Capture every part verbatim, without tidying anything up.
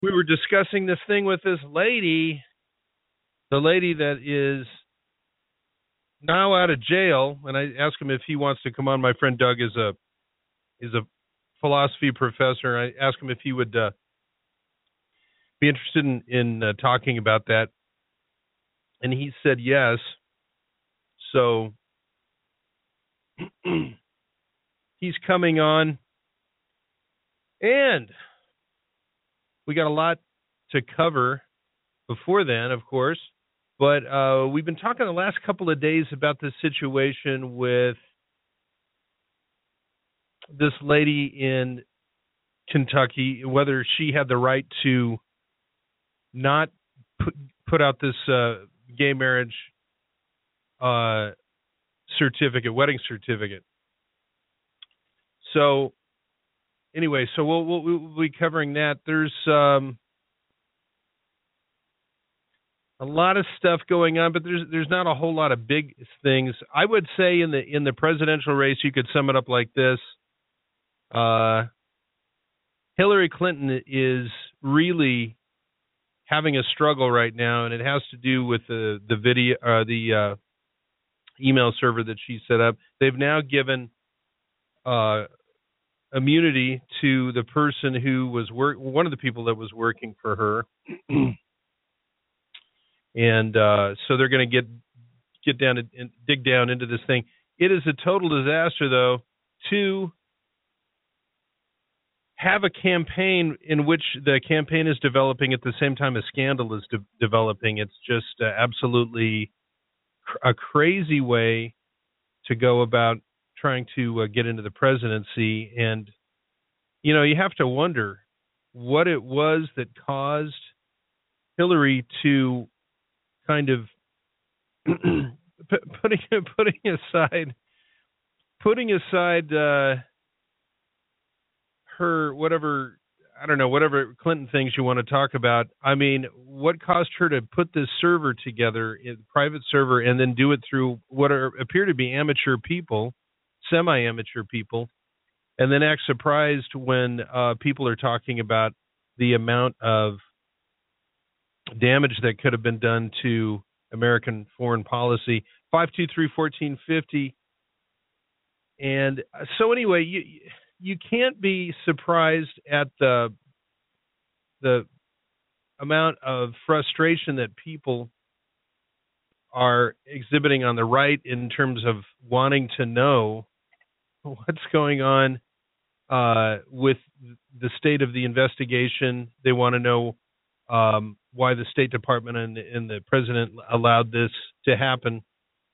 we were discussing this thing with this lady, the lady that is now out of jail, and I asked him if he wants to come on. My friend Doug is a is a philosophy professor. I asked him if he would uh, be interested in, in uh, talking about that, and he said yes. So he's coming on, and we got a lot to cover before then, of course. But uh, we've been talking the last couple of days about this situation with this lady in Kentucky, whether she had the right to not put, put out this uh, gay marriage uh, certificate, wedding certificate. So anyway, so we'll, we'll, we'll be covering that. There's um, a lot of stuff going on, but there's there's not a whole lot of big things. I would say in the in the presidential race, you could sum it up like this: uh, Hillary Clinton is really having a struggle right now, and it has to do with the the video, uh, the uh, email server that she set up. They've now given uh, immunity to the person who was work, one of the people that was working for her. And uh, so they're going to get get down and, and dig down into this thing. It is a total disaster, though, to have a campaign in which the campaign is developing at the same time a scandal is de- developing. It's just uh, absolutely cr- a crazy way to go about trying to uh, get into the presidency. And, you know, you have to wonder what it was that caused Hillary to kind of putting putting aside putting aside uh, her whatever I don't know whatever Clinton things you want to talk about. I mean, what caused her to put this server together, a private server, and then do it through what are, appear to be amateur people, semi-amateur people, and then act surprised when uh, people are talking about the amount of damage that could have been done to American foreign policy. five two three, one four five zero. And so anyway, you you can't be surprised at the the amount of frustration that people are exhibiting on the right in terms of wanting to know what's going on uh, with the state of the investigation. They want to know um, why the State Department and, and the president allowed this to happen.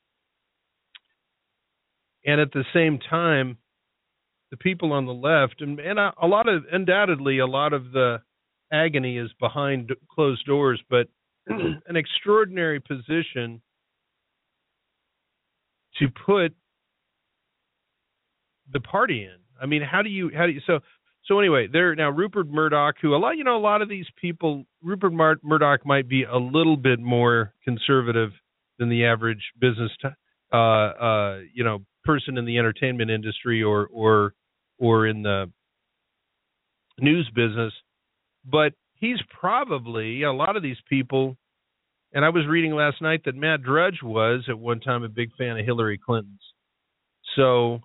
And at the same time, the people on the left, and, and a, a lot of, undoubtedly, a lot of the agony is behind closed doors, but an extraordinary position to put the party in. I mean, how do you, how do you, so, so anyway, there now Rupert Murdoch, who a lot, you know, a lot of these people, Rupert Mar- Murdoch might be a little bit more conservative than the average business, t- uh, uh, you know, person in the entertainment industry or, or, or in the news business, but he's probably, a lot of these people, and I was reading last night that Matt Drudge was at one time a big fan of Hillary Clinton's. So,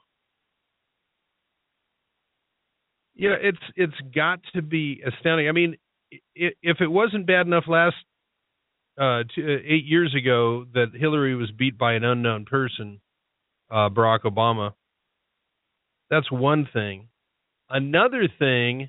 yeah, it's it's got to be astounding. I mean, if it wasn't bad enough last uh, two, eight years ago that Hillary was beat by an unknown person, uh, Barack Obama, that's one thing. Another thing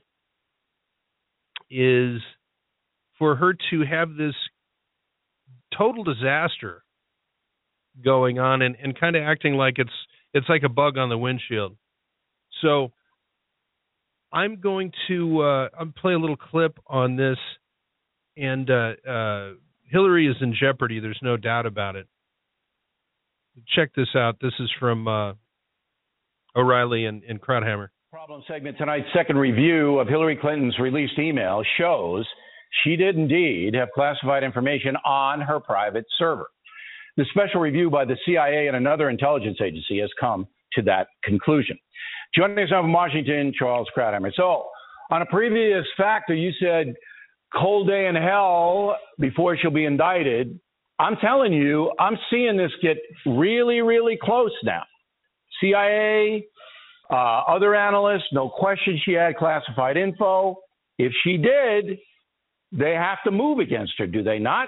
is for her to have this total disaster going on and, and kind of acting like it's it's like a bug on the windshield. So I'm going to uh, I'll play a little clip on this, and uh, uh, Hillary is in jeopardy. There's no doubt about it. Check this out. This is from uh, O'Reilly and, and Krauthammer. Problem segment tonight's second review of Hillary Clinton's released email shows she did indeed have classified information on her private server. The special review by the C I A and another intelligence agency has come to that conclusion. Joining us now from Washington, Charles Krauthammer. So, on a previous factor, you said cold day in hell before she'll be indicted. I'm telling you, I'm seeing this get really, really close now. C I A, uh, other analysts, no question she had classified info. If she did, they have to move against her, do they not?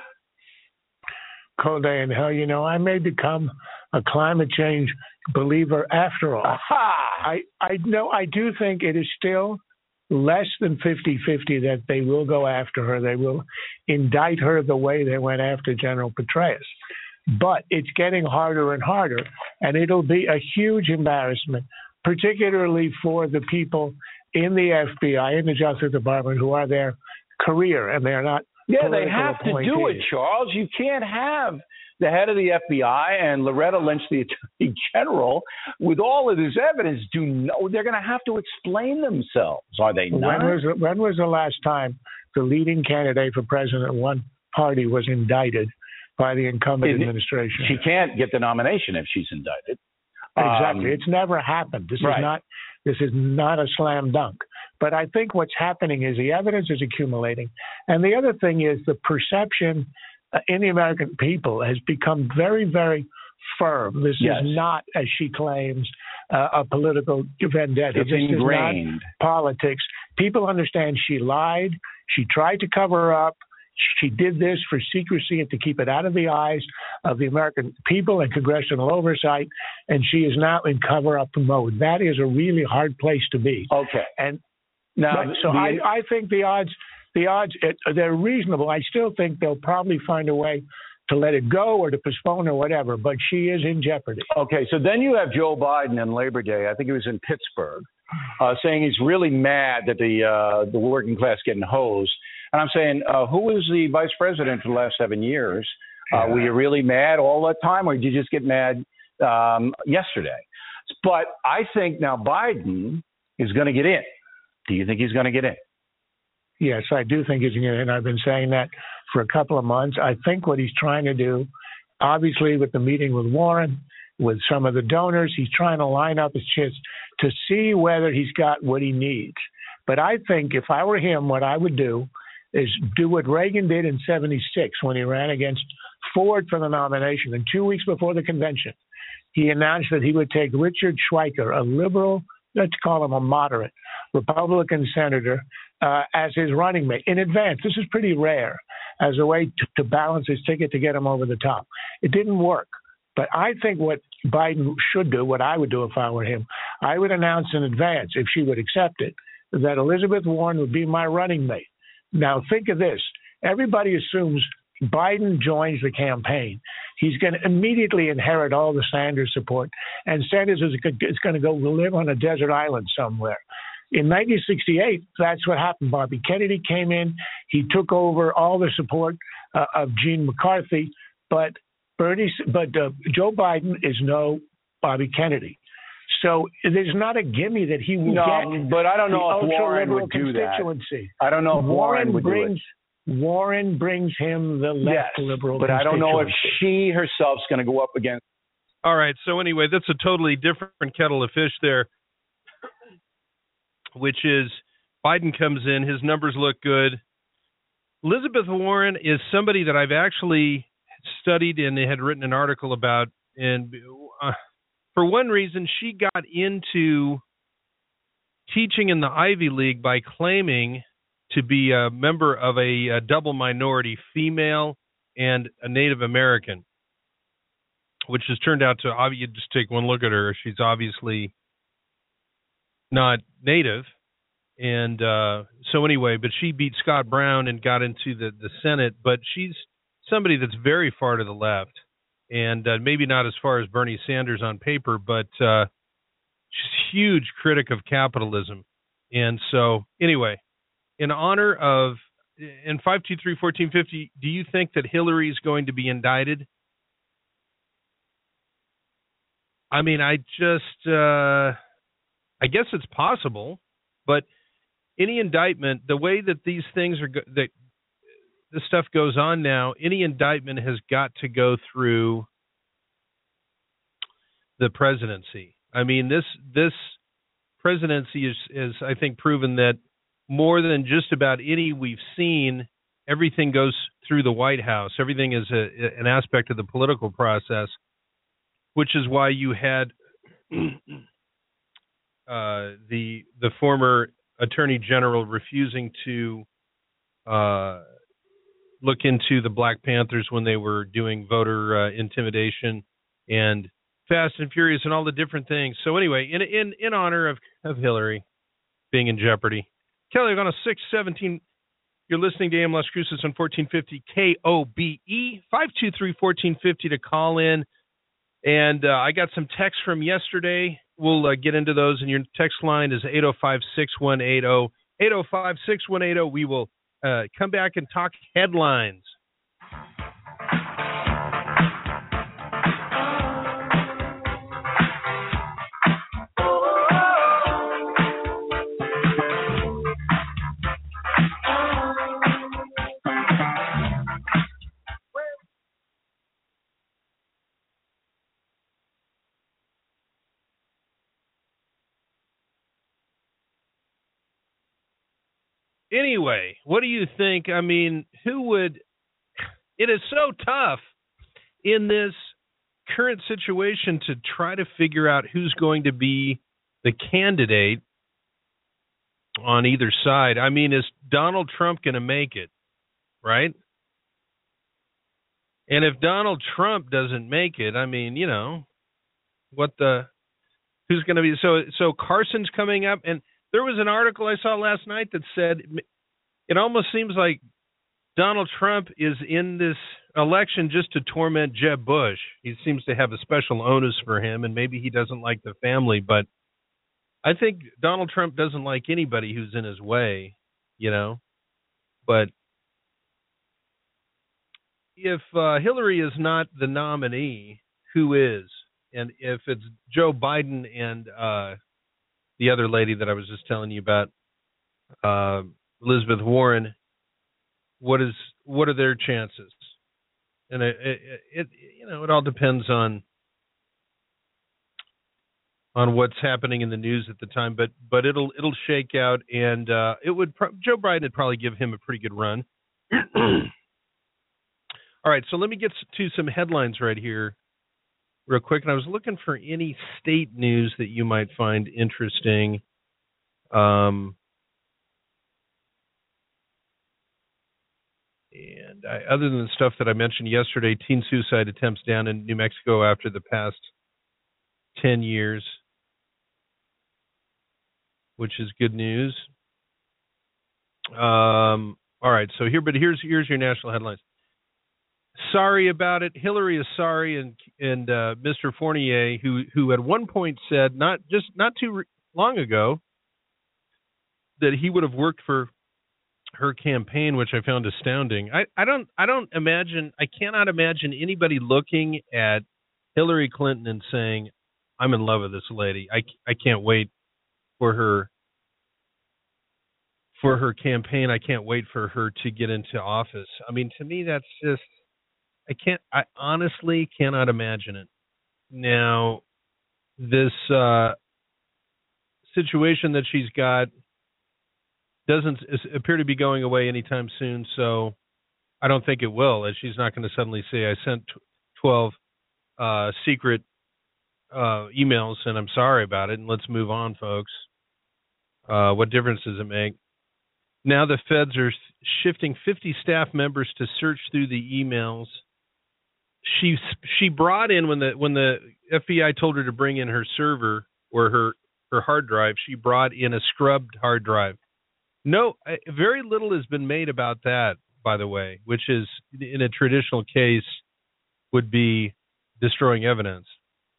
Cold day in hell. You know, I may become a climate change believer after all. Aha! I, I know I do think it is still less than fifty-fifty that they will go after her. They will indict her the way they went after General Petraeus. But it's getting harder and harder, and it'll be a huge embarrassment, particularly for the people in the F B I, in the Justice Department, who are their career, and they're not Yeah, they have appointees. to do it, Charles. You can't have the head of the F B I and Loretta Lynch, the Attorney General, with all of this evidence, do know they're going to have to explain themselves, are they not? When was, when was the last time the leading candidate for president of one party was indicted by the incumbent it, administration? She can't get the nomination if she's indicted. Exactly. Um, it's never happened. This right. is not this is not a slam dunk. But I think what's happening is the evidence is accumulating. And the other thing is the perception uh, in the American people has become very, very firm. This yes. is not, as she claims, uh, a political vendetta. It's this ingrained. Is not politics. People understand she lied. She tried to cover up. She did this for secrecy and to keep it out of the eyes of the American people and congressional oversight, and she is now in cover-up mode. That is a really hard place to be. Okay. And now, so the, I, I think the odds, the odds, they're reasonable. I still think they'll probably find a way to let it go or to postpone or whatever, but she is in jeopardy. Okay, so then you have Joe Biden on Labor Day, I think it was in Pittsburgh, uh, saying he's really mad that the uh, the working class getting hosed. And I'm saying, uh, who was the vice president for the last seven years? Uh, yeah. Were you really mad all the time, or did you just get mad um, yesterday? But I think now Biden is going to get in. Do you think he's going to get in? Yes, I do think he's going to get in. I've been saying that for a couple of months. I think what he's trying to do, obviously with the meeting with Warren, with some of the donors, he's trying to line up his chips to see whether he's got what he needs. But I think if I were him, what I would do is do what Reagan did in seventy-six when he ran against Ford for the nomination. And two weeks before the convention, he announced that he would take Richard Schweiker, a liberal, let's call him a moderate, Republican senator, uh, as his running mate in advance. This is pretty rare as a way to, to balance his ticket to get him over the top. It didn't work. But I think what Biden should do, what I would do if I were him, I would announce in advance, if she would accept it, that Elizabeth Warren would be my running mate. Now, think of this. Everybody assumes Biden joins the campaign. He's going to immediately inherit all the Sanders support, and Sanders is going to go live on a desert island somewhere. In nineteen sixty-eight, that's what happened. Bobby Kennedy came in. He took over all the support uh, of Gene McCarthy, but Bernie, but uh, Joe Biden is no Bobby Kennedy. So there's not a gimme that he will no, get. But I don't know if the Warren would do that. I don't know if Warren, Warren would brings, do it. Warren brings him the left yes, liberal but I don't know if she herself's going to go up against. All right. So anyway, that's a totally different kettle of fish there, which is Biden comes in, his numbers look good. Elizabeth Warren is somebody that I've actually studied and had written an article about, and uh, for one reason, she got into teaching in the Ivy League by claiming to be a member of a, a double minority, female and a Native American, which has turned out to, you just take one look at her, she's obviously not Native. And uh, so anyway, but she beat Scott Brown and got into the, the Senate, but she's somebody that's very far to the left. And uh, maybe not as far as Bernie Sanders on paper, but uh, she's a huge critic of capitalism. And so, anyway, in honor of, in five two three, one four five zero, do you think that Hillary is going to be indicted? I mean, I just, uh, I guess it's possible, but any indictment, the way that these things are, go- that this stuff goes on now, any indictment has got to go through the presidency. I mean, this this presidency is, is, I think, proven that more than just about any we've seen everything goes through the White House. Everything is a, an aspect of the political process, which is why you had uh, the the former Attorney General refusing to uh, look into the Black Panthers when they were doing voter uh, intimidation and Fast and Furious and all the different things. So anyway, in in in honor of, of Hillary being in jeopardy, Kelly on a six seventeen. You're listening to A M Las Cruces on fourteen fifty K O B E, five two three, one four five zero to call in. And uh, I got some texts from yesterday. We'll uh, get into those. And your text line is eight oh five, six one eight oh. eight oh five, six one eight oh. We will uh, come back and talk headlines. Anyway, what do you think? I mean, who would... It is so tough in this current situation to try to figure out who's going to be the candidate on either side. I mean, is Donald Trump going to make it, right? And if Donald Trump doesn't make it, I mean, you know, what the... Who's going to be... So, so Carson's coming up, and... There was an article I saw last night that said it almost seems like Donald Trump is in this election just to torment Jeb Bush. He seems to have a special onus for him, and maybe he doesn't like the family, but I think Donald Trump doesn't like anybody who's in his way, you know. But if uh, Hillary is not the nominee, who is? And if it's Joe Biden and uh, the other lady that I was just telling you about, uh, Elizabeth Warren, what is what are their chances? And it, it, it, you know, it all depends on on what's happening in the news at the time. But but it'll it'll shake out, and uh, it would pro- Joe Biden would probably give him a pretty good run. All right, so let me get to some headlines right here, real quick. And I was looking for any state news that you might find interesting. Um, and I, other than the stuff that I mentioned yesterday, teen suicide attempts down in New Mexico after the past ten years, which is good news. Um, all right, so here, but here's here's your national headlines. Sorry about it. Hillary is sorry, and and uh, Mister Fournier, who who at one point said not just not too re- long ago that he would have worked for her campaign, which I found astounding. I, I don't I don't imagine I cannot imagine anybody looking at Hillary Clinton and saying, "I'm in love with this lady. I I can't wait for her for her campaign. I can't wait for her to get into office." I mean, to me, that's just I can't, I honestly cannot imagine it. Now, this uh, situation that she's got doesn't appear to be going away anytime soon, so I don't think it will, as she's not going to suddenly say, I sent twelve uh, secret uh, emails and I'm sorry about it, and let's move on, folks. Uh, what difference does it make? Now the feds are shifting fifty staff members to search through the emails. She she brought in when the when the F B I told her to bring in her server or her, her hard drive, she brought in a scrubbed hard drive. No, very little has been made about that, by the way, which is in a traditional case would be destroying evidence.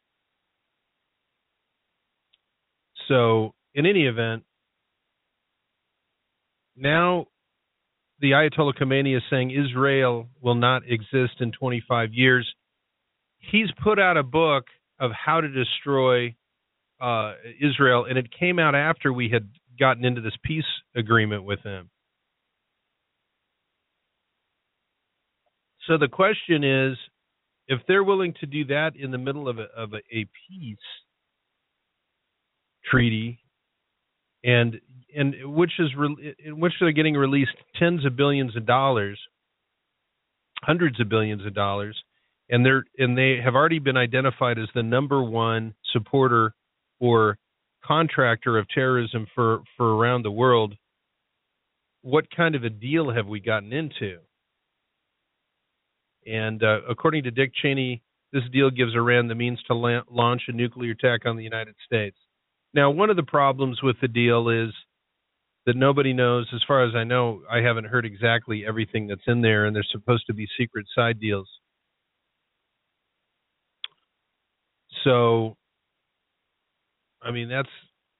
So in any event, now the Ayatollah Khomeini is saying Israel will not exist in twenty-five years. He's put out a book of how to destroy uh, Israel, and it came out after we had gotten into this peace agreement with him. So the question is, if they're willing to do that in the middle of a, of a, a peace treaty, and and which is re- in which they're getting released tens of billions of dollars, hundreds of billions of dollars, and they're and they have already been identified as the number one supporter or contractor of terrorism for, for around the world. What kind of a deal have we gotten into? And uh, according to Dick Cheney, this deal gives Iran the means to la- launch a nuclear attack on the United States. Now, one of the problems with the deal is that nobody knows, as far as I know, I haven't heard exactly everything that's in there, and there's supposed to be secret side deals. So, I mean, that's,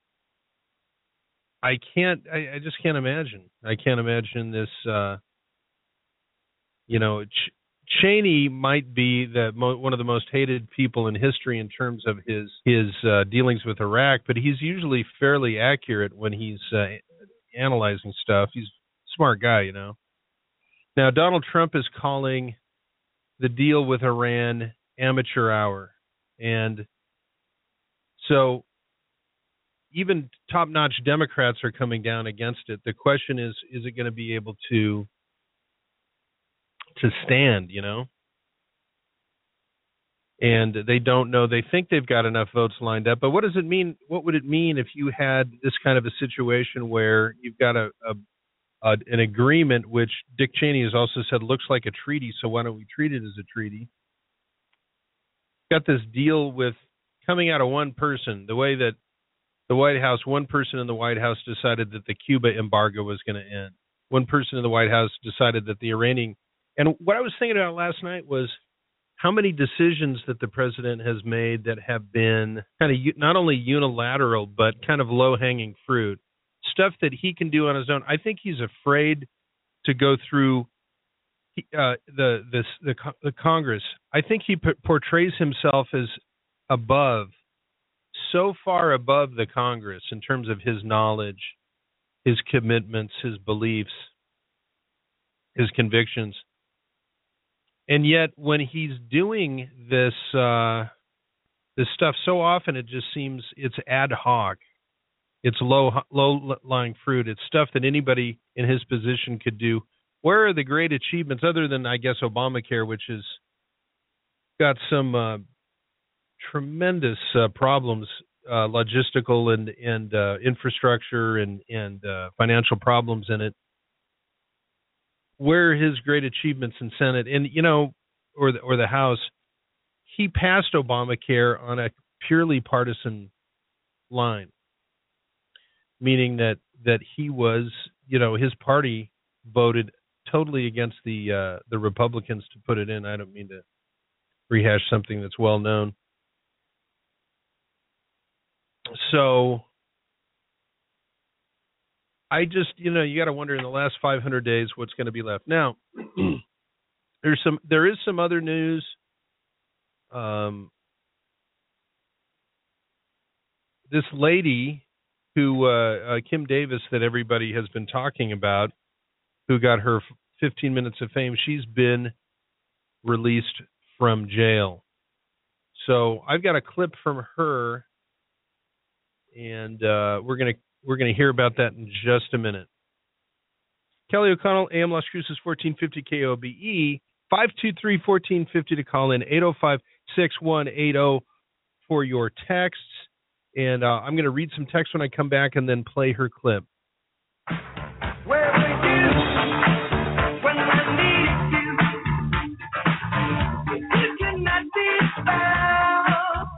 I can't, I, I just can't imagine. I can't imagine this, uh, you know, Ch- Cheney might be the mo- one of the most hated people in history in terms of his his uh, dealings with Iraq, but he's usually fairly accurate when he's uh, analyzing stuff. He's a smart guy, you know. Now, Donald Trump is calling the deal with Iran amateur hour, and so even top-notch Democrats are coming down against it. The question is, is it going to be able to to stand, you know? And they don't know. They think they've got enough votes lined up. But what does it mean? What would it mean if you had this kind of a situation where you've got a, a, a an agreement, which Dick Cheney has also said looks like a treaty, so why don't we treat it as a treaty? Got this deal with coming out of one person, the way that the White House, one person in the White House decided that the Cuba embargo was going to end. One person in the White House decided that the Iranian, and what I was thinking about last night was how many decisions that the president has made that have been kind of not only unilateral, but kind of low-hanging fruit, stuff that he can do on his own. I think he's afraid to go through uh, the, the, the, the Congress. I think he p- portrays himself as above, so far above the Congress in terms of his knowledge, his commitments, his beliefs, his convictions. And yet when he's doing this uh, this stuff, so often it just seems it's ad hoc. It's low, low-lying fruit. It's stuff that anybody in his position could do. Where are the great achievements other than, I guess, Obamacare, which has got some uh, tremendous uh, problems, uh, logistical and and uh, infrastructure and and uh, financial problems in it. Where are his great achievements in Senate and you know, or the, or the House? He passed Obamacare on a purely partisan line, meaning that that he was, you know, his party voted totally against the uh, the Republicans to put it in. I don't mean to rehash something that's well known. So I just, you know, you got to wonder in the last five hundred days what's going to be left. Now, there's some, there is some other news. Um, this lady who, uh, uh, Kim Davis, that everybody has been talking about, who got her fifteen minutes of fame, she's been released from jail. So I've got a clip from her, and uh, we're gonna we're gonna hear about that in just a minute. Kelly O'Connell, A M Las Cruces, fourteen fifty K O B E, five two three, one four five zero to call in, eight oh five, six one eight oh for your texts. And uh, I'm going to read some text when I come back and then play her clip. Where were you when I needed you? You cannot be found.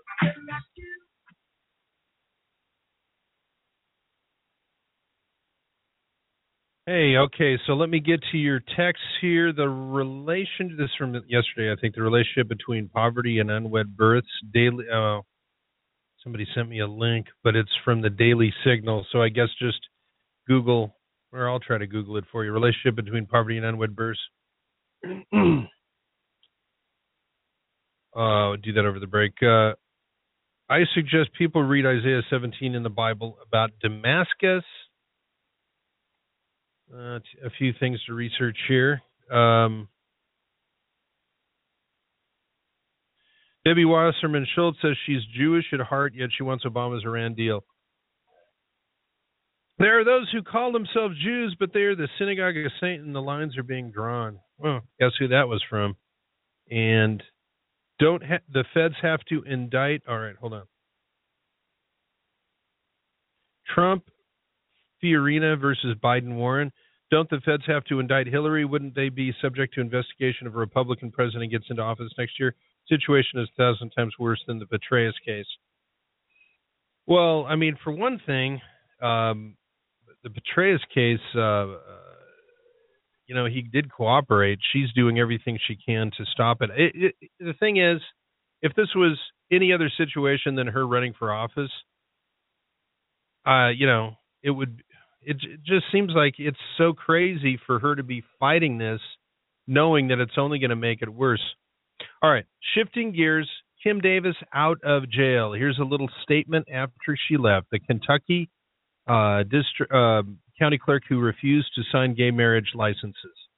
Hey, okay, so let me get to your texts here. The relation, this is from yesterday, I think, the relationship between poverty and unwed births. Daily, uh, somebody sent me a link, but it's from the Daily Signal, so I guess just Google, or I'll try to Google it for you, relationship between poverty and unwed births. uh, do that over the break. Uh, I suggest people read Isaiah seventeen in the Bible about Damascus. Uh, a few things to research here. Um, Debbie Wasserman Schultz says she's Jewish at heart, yet she wants Obama's Iran deal. There are those who call themselves Jews, but they are the synagogue of Satan. The lines are being drawn. Well, guess who that was from? And don't ha- the feds have to indict? All right, hold on. Trump, Fiorina versus Biden, Warren. Don't the feds have to indict Hillary? Wouldn't they be subject to investigation if a Republican president gets into office next year? Situation is a thousand times worse than the Petraeus case. Well, I mean, for one thing, um, the Petraeus case, uh, uh, you know, he did cooperate. She's doing everything she can to stop it. It, it. The thing is, if this was any other situation than her running for office, uh, you know, it would. It, it just seems like it's so crazy for her to be fighting this, knowing that it's only going to make it worse. All right, shifting gears. Kim Davis out of jail. Here's a little statement after she left. The Kentucky uh, district uh, county clerk who refused to sign gay marriage licenses.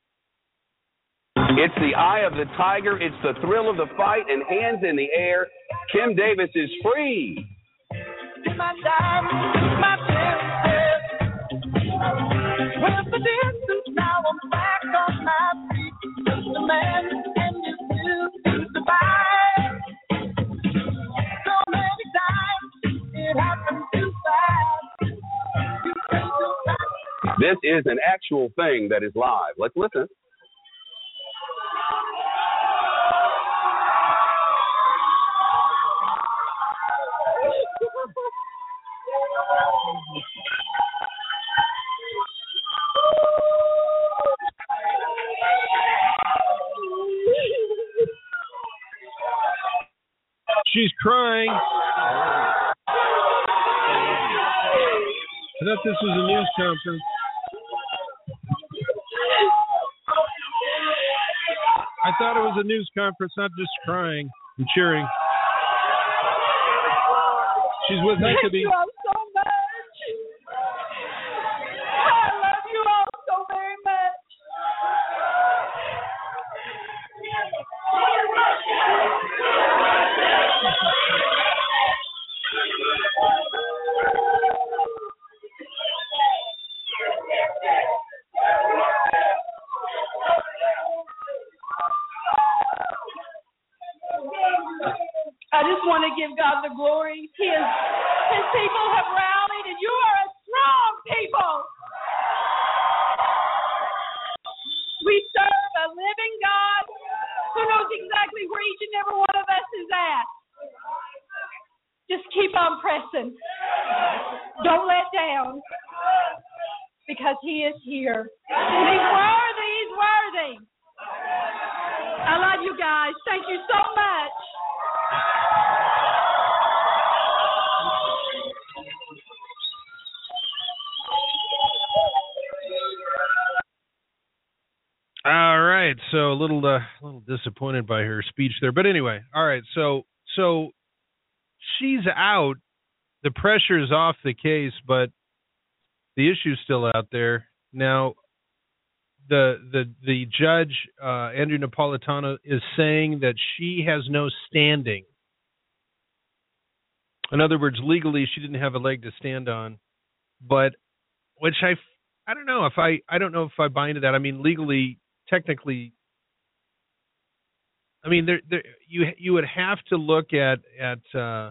It's the eye of the tiger. It's the thrill of the fight, and hands in the air. Kim Davis is free. My diamond, my with the distance, now I'm back on my feet. The man and his will to survive. So many times it happened too fast. This is an actual thing that is live. Let's listen. She's crying. I thought this was a news conference. I thought it was a news conference, not just crying and cheering. She's with Huckabee. Thank you all so much. I love you all so very much. I just want to give God the glory. His, his people have rallied, and you are a strong people. We serve a living God who knows exactly where each and every one of us is at. Just keep on pressing. Don't let down, because He is here. And He's worthy. He's worthy. I love you guys. Thank you so much. All right, so a little, uh, a little disappointed by her speech there, but anyway, all right, so so she's out. The pressure is off the case, but the issue's still out there. Now, the the the judge, uh, Andrew Napolitano, is saying that she has no standing. In other words, legally, she didn't have a leg to stand on. But which I, I don't know if I, I don't know if I buy into that. I mean, legally, technically, I mean, there, there, you you would have to look at at uh,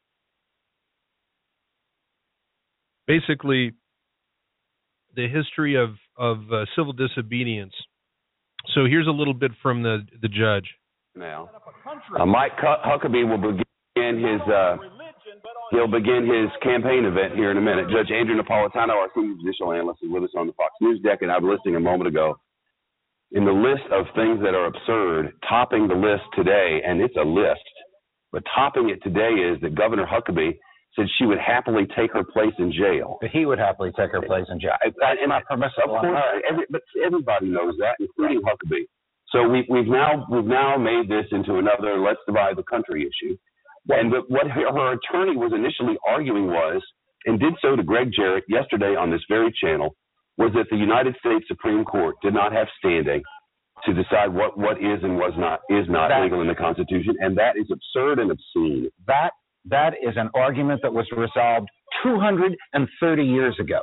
basically the history of of uh, civil disobedience. So here's a little bit from the the judge. Now, uh, Mike Huckabee will begin his uh, he'll begin his campaign event here in a minute. Judge Andrew Napolitano, our senior judicial analyst, is with us on the Fox News deck, and I was listening a moment ago. In the list of things that are absurd, topping the list today, and it's a list, but topping it today is that Governor Huckabee said she would happily take her place in jail. But he would happily take her place in jail. I, I, and I, of course, every, but everybody knows that, including Huckabee. So we, we've now we've now made this into another let's divide the country issue. And but what her, her attorney was initially arguing was, and did so to Greg Jarrett yesterday on this very channel, was that the United States Supreme Court did not have standing to decide what, what is and was not is not that, legal in the Constitution, and that is absurd and obscene. That that is an argument that was resolved two hundred thirty years ago.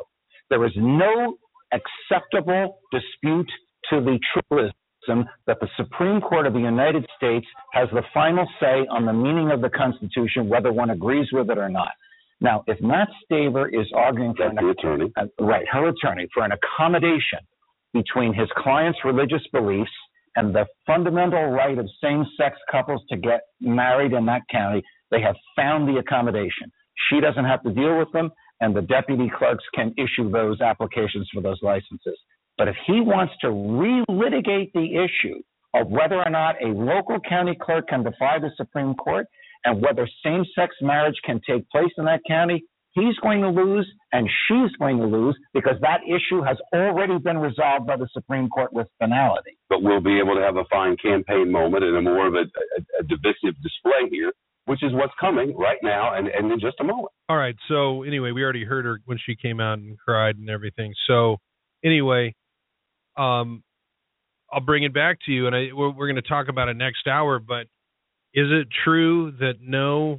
There is no acceptable dispute to the truism that the Supreme Court of the United States has the final say on the meaning of the Constitution, whether one agrees with it or not. Now, if Matt Staver is arguing for That's an, the attorney. uh, right, her attorney, for an accommodation between his client's religious beliefs and the fundamental right of same-sex couples to get married in that county, they have found the accommodation. She doesn't have to deal with them, and the deputy clerks can issue those applications for those licenses. But if he wants to relitigate the issue of whether or not a local county clerk can defy the Supreme Court and whether same-sex marriage can take place in that county, he's going to lose and she's going to lose because that issue has already been resolved by the Supreme Court with finality. But we'll be able to have a fine campaign moment and a more of a, a, a divisive display here, which is what's coming right now and, and in just a moment. All right. So anyway, we already heard her when she came out and cried and everything. So anyway, um, I'll bring it back to you, and I, we're, we're going to talk about it next hour. But is it true that no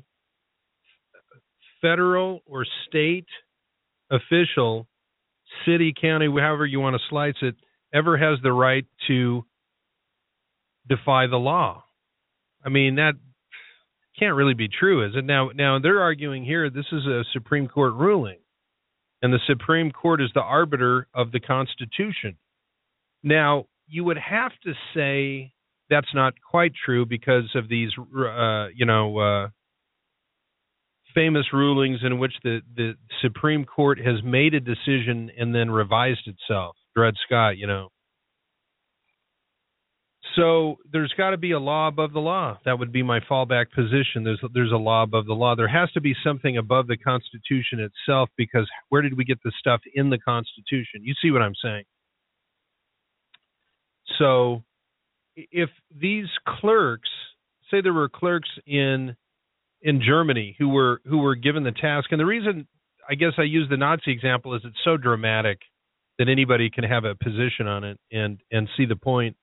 federal or state official, city, county, however you want to slice it, ever has the right to defy the law? I mean, that can't really be true, is it? Now, now they're arguing here this is a Supreme Court ruling, and the Supreme Court is the arbiter of the Constitution. Now, you would have to say that's not quite true because of these, uh, you know, uh, famous rulings in which the, the Supreme Court has made a decision and then revised itself. Dred Scott, you know. So there's got to be a law above the law. That would be my fallback position. There's there's a law above the law. There has to be something above the Constitution itself, because where did we get the stuff in the Constitution? You see what I'm saying? So if these clerks, say there were clerks in in Germany who were who were given the task, and the reason I guess I use the Nazi example is it's so dramatic that anybody can have a position on it and and see the point.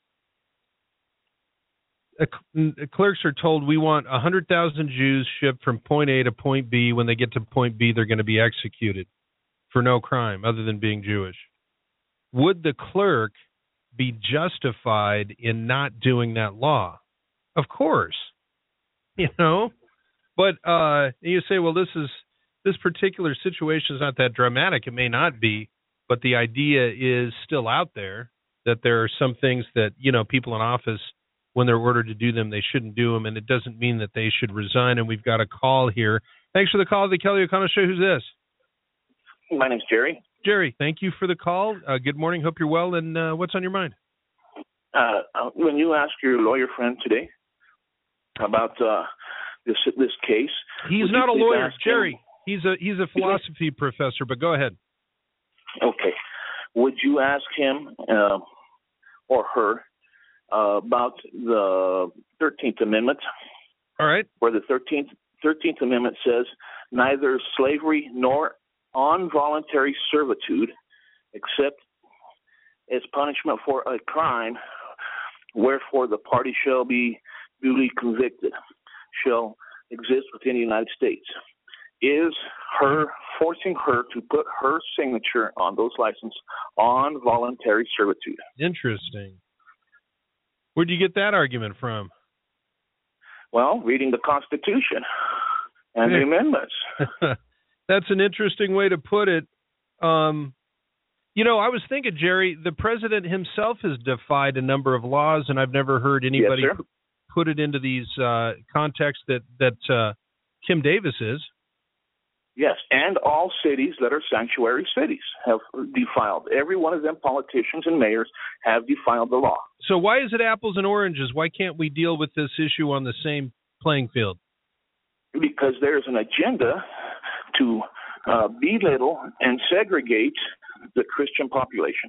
Clerks are told we want one hundred thousand Jews shipped from point A to point B. When they get to point B, they're going to be executed for no crime other than being Jewish. Would the clerk be justified in not doing that law? Of course, you know. But uh, you say, well, this is this particular situation is not that dramatic. It may not be, but the idea is still out there that there are some things that, you know, people in office, when they're ordered to do them, they shouldn't do them, and it doesn't mean that they should resign. And we've got a call here. Thanks for the call, the Kelly O'Connell Show. Who's this? My name's Jerry. Jerry, thank you for the call. Uh, good morning. Hope you're well. And uh, what's on your mind? Uh, when you asked your lawyer friend today about uh, this this case, he's not a lawyer, Jerry. Him? He's a he's a philosophy professor. But go ahead. Okay. Would you ask him uh, or her uh, about the thirteenth Amendment? All right. Where the thirteenth thirteenth Amendment says neither slavery nor involuntary servitude, except as punishment for a crime, wherefore the party shall be duly convicted, shall exist within the United States. Is her forcing her to put her signature on those licenses on voluntary servitude? Interesting. Where'd you get that argument from? Well, reading the Constitution and the amendments. That's an interesting way to put it. Um, you know, I was thinking, Jerry, the president himself has defied a number of laws, and I've never heard anybody yes, p- put it into these uh, contexts that, that uh, Kim Davis is. Yes, and all cities that are sanctuary cities have defiled. Every one of them, politicians and mayors, have defiled the law. So why is it apples and oranges? Why can't we deal with this issue on the same playing field? Because there's an agenda to uh, belittle and segregate the Christian population.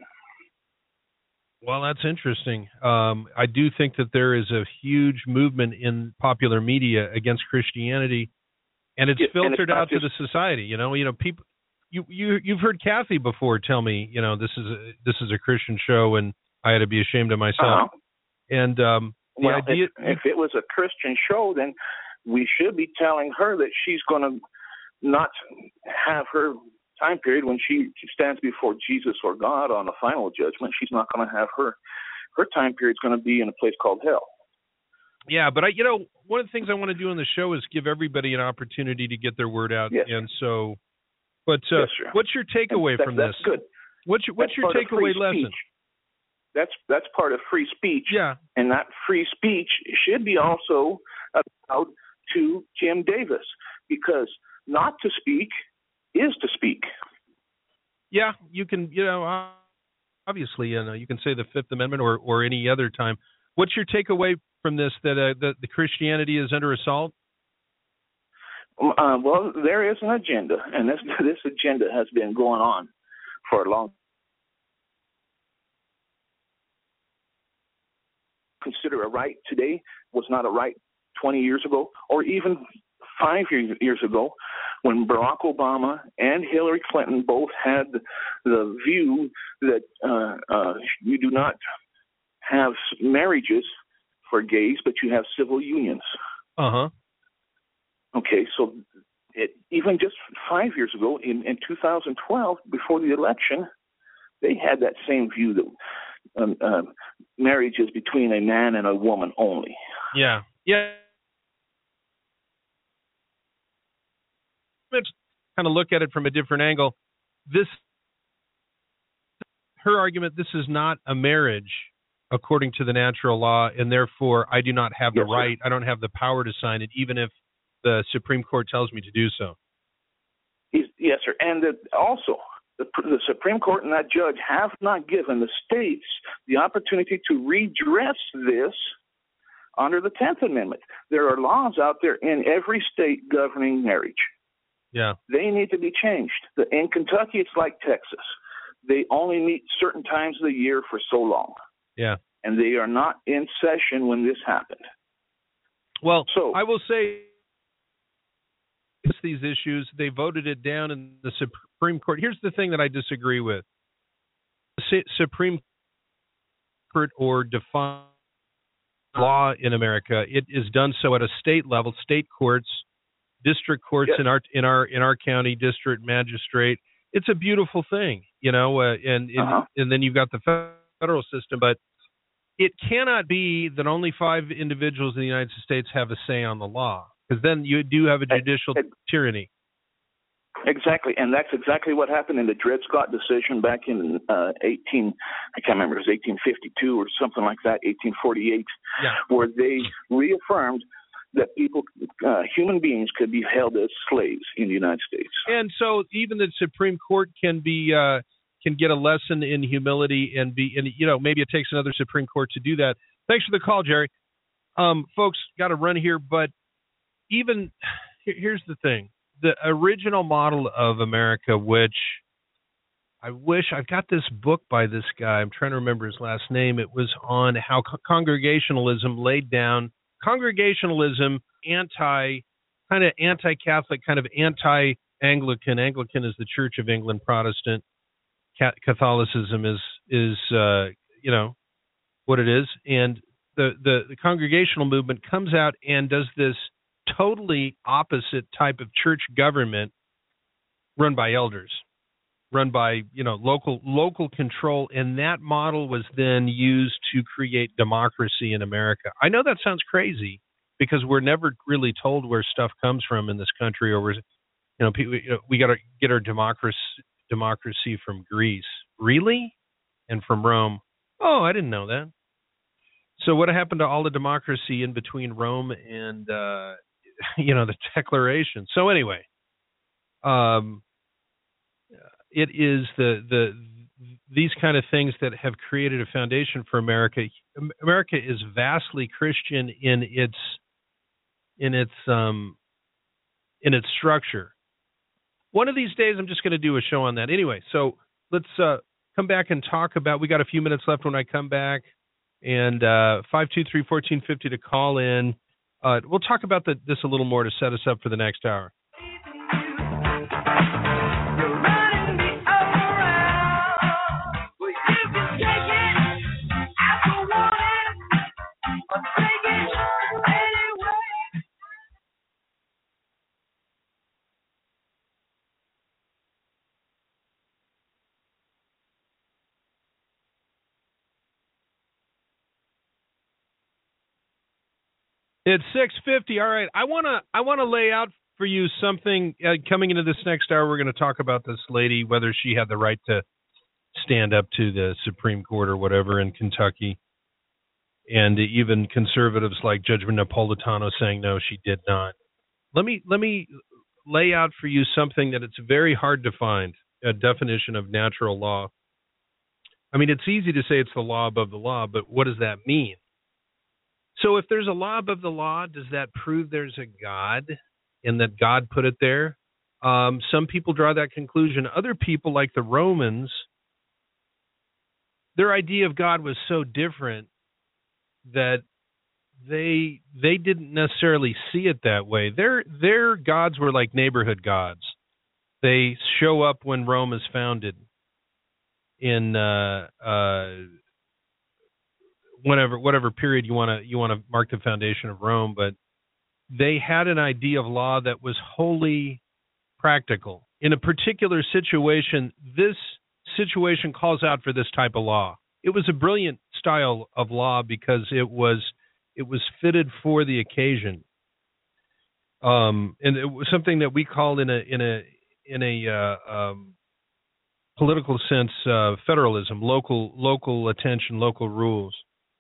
Well, that's interesting. Um, I do think that there is a huge movement in popular media against Christianity, and it's yeah, filtered and it's out just, to the society. You know, you know, people. You you you've heard Kathy before tell me, you know, this is a, this is a Christian show, and I had to be ashamed of myself. Uh-huh. And um, the well, idea, if, if it was a Christian show, then we should be telling her that she's going to not have her time period when she stands before Jesus or God on the final judgment, she's not going to have her her time period's going to be in a place called hell. Yeah, but I, you know, one of the things I want to do on the show is give everybody an opportunity to get their word out. Yes. And so, but uh, yes, what's your takeaway that, from that's this? Good. What's your, what's that's your takeaway lesson? Speech. That's that's part of free speech. Yeah. And that free speech should be also allowed to Jim Davis, because not to speak is to speak. Yeah, you can, you know, obviously, you know, you can say the Fifth Amendment or, or any other time. What's your takeaway from this, that uh, that the Christianity is under assault? Uh, well, there is an agenda, and this this agenda has been going on for a long time. Consider a right today was not a right twenty years ago, or even five years ago, when Barack Obama and Hillary Clinton both had the view that uh, uh, you do not have marriages for gays, but you have civil unions. Uh-huh. Okay, so it, even just five years ago, in, in two thousand twelve, before the election, they had that same view that um, uh, marriage is between a man and a woman only. Yeah. Yeah. Let's kind of look at it from a different angle. This, her argument, this is not a marriage according to the natural law, and therefore I do not have the yes, right, sir. I don't have the power to sign it, even if the Supreme Court tells me to do so. He's, yes, sir. And that also, the, the Supreme Court and that judge have not given the states the opportunity to redress this under the tenth Amendment. There are laws out there in every state governing marriage. Yeah. They need to be changed. In Kentucky, it's like Texas. They only meet certain times of the year for so long. Yeah. And they are not in session when this happened. Well, so I will say these issues, they voted it down in the Supreme Court. Here's the thing that I disagree with. The Supreme Court or define law in America, it is done so at a state level, state courts, district courts yes. in our in our in our county, district magistrate. It's a beautiful thing, you know, uh, and and, uh-huh. and then you've got the federal system, but it cannot be that only five individuals in the United States have a say on the law, because then you do have a judicial it, it, tyranny. Exactly, and that's exactly what happened in the Dred Scott decision back in uh, eighteen. I can't remember, it was eighteen fifty-two or something like that, eighteen forty-eight, yeah. where they reaffirmed that people, uh, human beings, could be held as slaves in the United States. And so, even the Supreme Court can be uh, can get a lesson in humility and be, and you know, maybe it takes another Supreme Court to do that. Thanks for the call, Jerry. Um, folks, got to run here, but even here's the thing. The original model of America, which I wish I've got this book by this guy. I'm trying to remember his last name. It was on how co- congregationalism laid down congregationalism, anti kind of anti-Catholic, kind of anti-Anglican. Anglican is the Church of England. Protestant Catholicism is is uh, you know what it is, and the, the the congregational movement comes out and does this totally opposite type of church government run by elders, run by, you know, local local control, and that model was then used to create democracy in America. I know that sounds crazy because we're never really told where stuff comes from in this country, or we're, you know, people, you know, we got to get our democracy democracy from Greece, really, and from Rome. Oh, I didn't know that. So what happened to all the democracy in between Rome and uh, you know, the Declaration? So anyway, um, it is the the these kind of things that have created a foundation for America. America is vastly Christian in its in its um, in its structure. One of these days, I'm just going to do a show on that. Anyway, so let's uh, come back and talk about. We got a few minutes left when I come back, and uh, five two three, one four five zero to call in. Uh, we'll talk about the, this a little more to set us up for the next hour. It's six fifty. All right. I want to I want to lay out for you something uh, coming into this next hour. We're going to talk about this lady, whether she had the right to stand up to the Supreme Court or whatever in Kentucky. And even conservatives like Judge Napolitano saying no, she did not. Let me let me lay out for you something that it's very hard to find, a definition of natural law. I mean, it's easy to say it's the law above the law, but what does that mean? So if there's a law above the law, does that prove there's a God and that God put it there? Um, some people draw that conclusion. Other people, like the Romans, their idea of God was so different that they they didn't necessarily see it that way. Their their gods were like neighborhood gods. They show up when Rome is founded in uh, uh, whatever whatever period you want to you want to mark the foundation of Rome. But they had an idea of law that was wholly practical. In a particular situation, this situation calls out for this type of law. It was a brilliant style of law because it was it was fitted for the occasion, um, and it was something that we call in a in a in a uh, um, political sense uh, federalism, local local attention, local rules.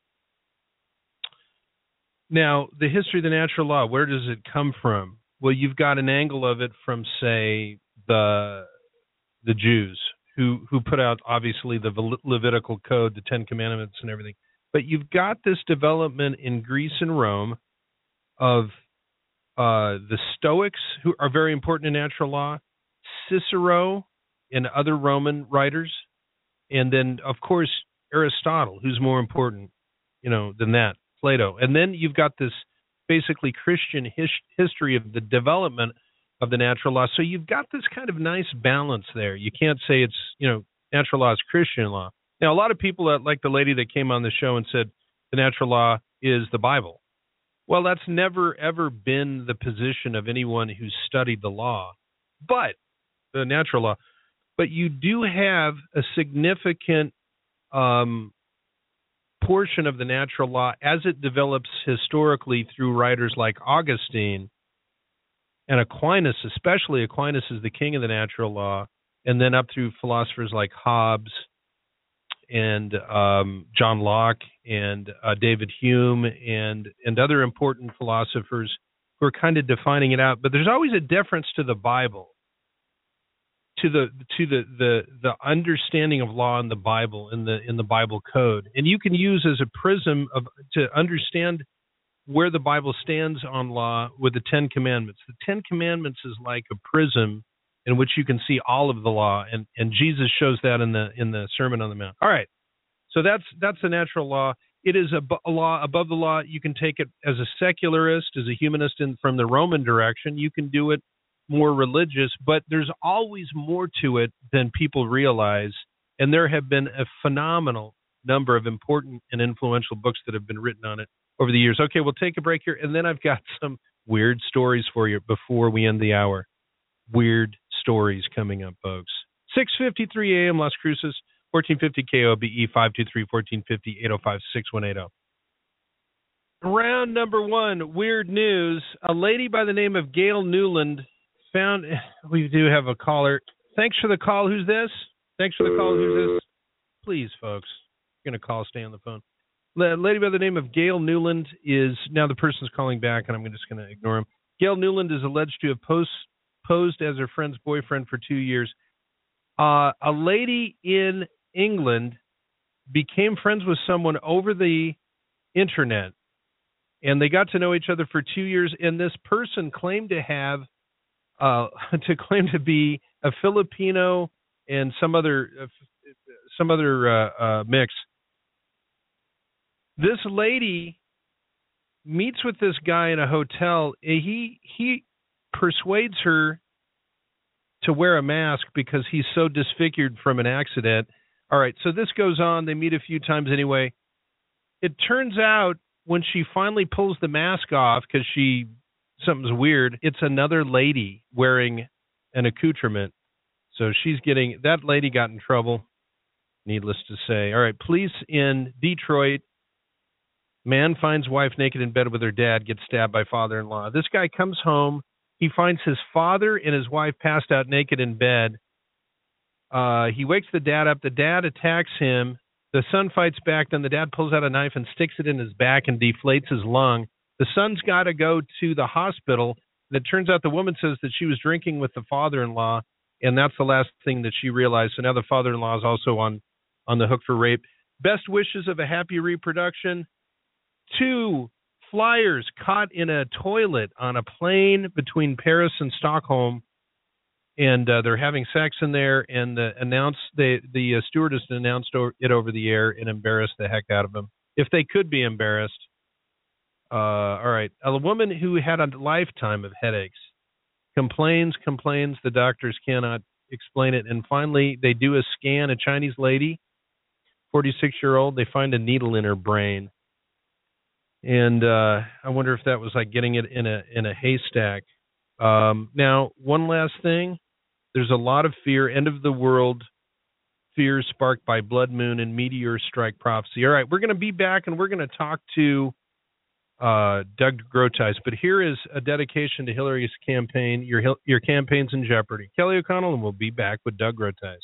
Now, the history of the natural law, where does it come from? Well, you've got an angle of it from, say, the the Jews, who who put out, obviously, the Levitical Code, the Ten Commandments and everything. But you've got this development in Greece and Rome of uh, the Stoics, who are very important in natural law, Cicero and other Roman writers, and then, of course, Aristotle, who's more important, you know, than that, Plato. And then you've got this basically Christian his- history of the development of the natural law. So you've got this kind of nice balance there. You can't say it's, you know, natural law is Christian law. Now, a lot of people, uh, like the lady that came on the show and said the natural law is the Bible. Well, that's never, ever been the position of anyone who's studied the law, but the natural law. But you do have a significant um, portion of the natural law as it develops historically through writers like Augustine and Aquinas, especially. Aquinas is the king of the natural law, and then up through philosophers like Hobbes and um, John Locke and uh, David Hume and and other important philosophers who are kind of defining it out. But there's always a deference to the Bible, to the to the, the the understanding of law in the Bible, in the in the Bible code, and you can use as a prism of to understand where the Bible stands on law with the Ten Commandments. The Ten Commandments is like a prism in which you can see all of the law, and, and Jesus shows that in the in the Sermon on the Mount. All right, so that's that's the natural law. It is a, a law above the law. You can take it as a secularist, as a humanist, and from the Roman direction. You can do it more religious, but there's always more to it than people realize, and there have been a phenomenal number of important and influential books that have been written on it over the years. Okay, we'll take a break here, and then I've got some weird stories for you before we end the hour. Weird stories coming up, folks. six fifty-three A M Las Cruces, fourteen fifty K O B E, five two three, one four five zero, eight oh five, six one eight zero. Round number one, weird news. A lady by the name of Gail Newland found, we do have a caller. Thanks for the call. Who's this? Thanks for the call. Who's this? Please, folks. You're going to call, stay on the phone. The lady by the name of Gail Newland is, now the person's calling back, and I'm just going to ignore him. Gail Newland is alleged to have post, posed as her friend's boyfriend for two years. Uh, a lady in England became friends with someone over the internet, and they got to know each other for two years, and this person claimed to have, uh, to claim to be a Filipino and some other, uh, some other uh, uh, mix. This lady meets with this guy in a hotel. He he persuades her to wear a mask because he's so disfigured from an accident. All right, so this goes on. They meet a few times anyway. It turns out when she finally pulls the mask off because she something's weird, it's another lady wearing an accoutrement. So she's getting, that lady got in trouble, needless to say. All right, police in Detroit Man finds wife naked in bed with her dad, gets stabbed by father-in-law. This guy comes home. He finds his father and his wife passed out naked in bed. Uh, he wakes the dad up. The dad attacks him. The son fights back. Then the dad pulls out a knife and sticks it in his back and deflates his lung. The son's got to go to the hospital. And it turns out the woman says that she was drinking with the father-in-law, and that's the last thing that she realized. So now the father-in-law is also on, on the hook for rape. Best wishes of a happy reproduction. Two flyers caught in a toilet on a plane between Paris and Stockholm, and uh, they're having sex in there. And the announce they, the uh, stewardess announced it over the air and embarrassed the heck out of them, if they could be embarrassed. Uh, all right, a woman who had a lifetime of headaches complains, complains. The doctors cannot explain it, and finally they do a scan. A Chinese lady, forty-six-year-old. They find a needle in her brain. And uh, I wonder if that was like getting it in a in a haystack. Um, now, one last thing. There's a lot of fear, end of the world fears sparked by blood moon and meteor strike prophecy. All right, we're going to be back, and we're going to talk to uh, Doug Groothuis. But here is a dedication to Hillary's campaign. Your your campaign's in jeopardy. Kelly O'Connell, and we'll be back with Doug Groothuis.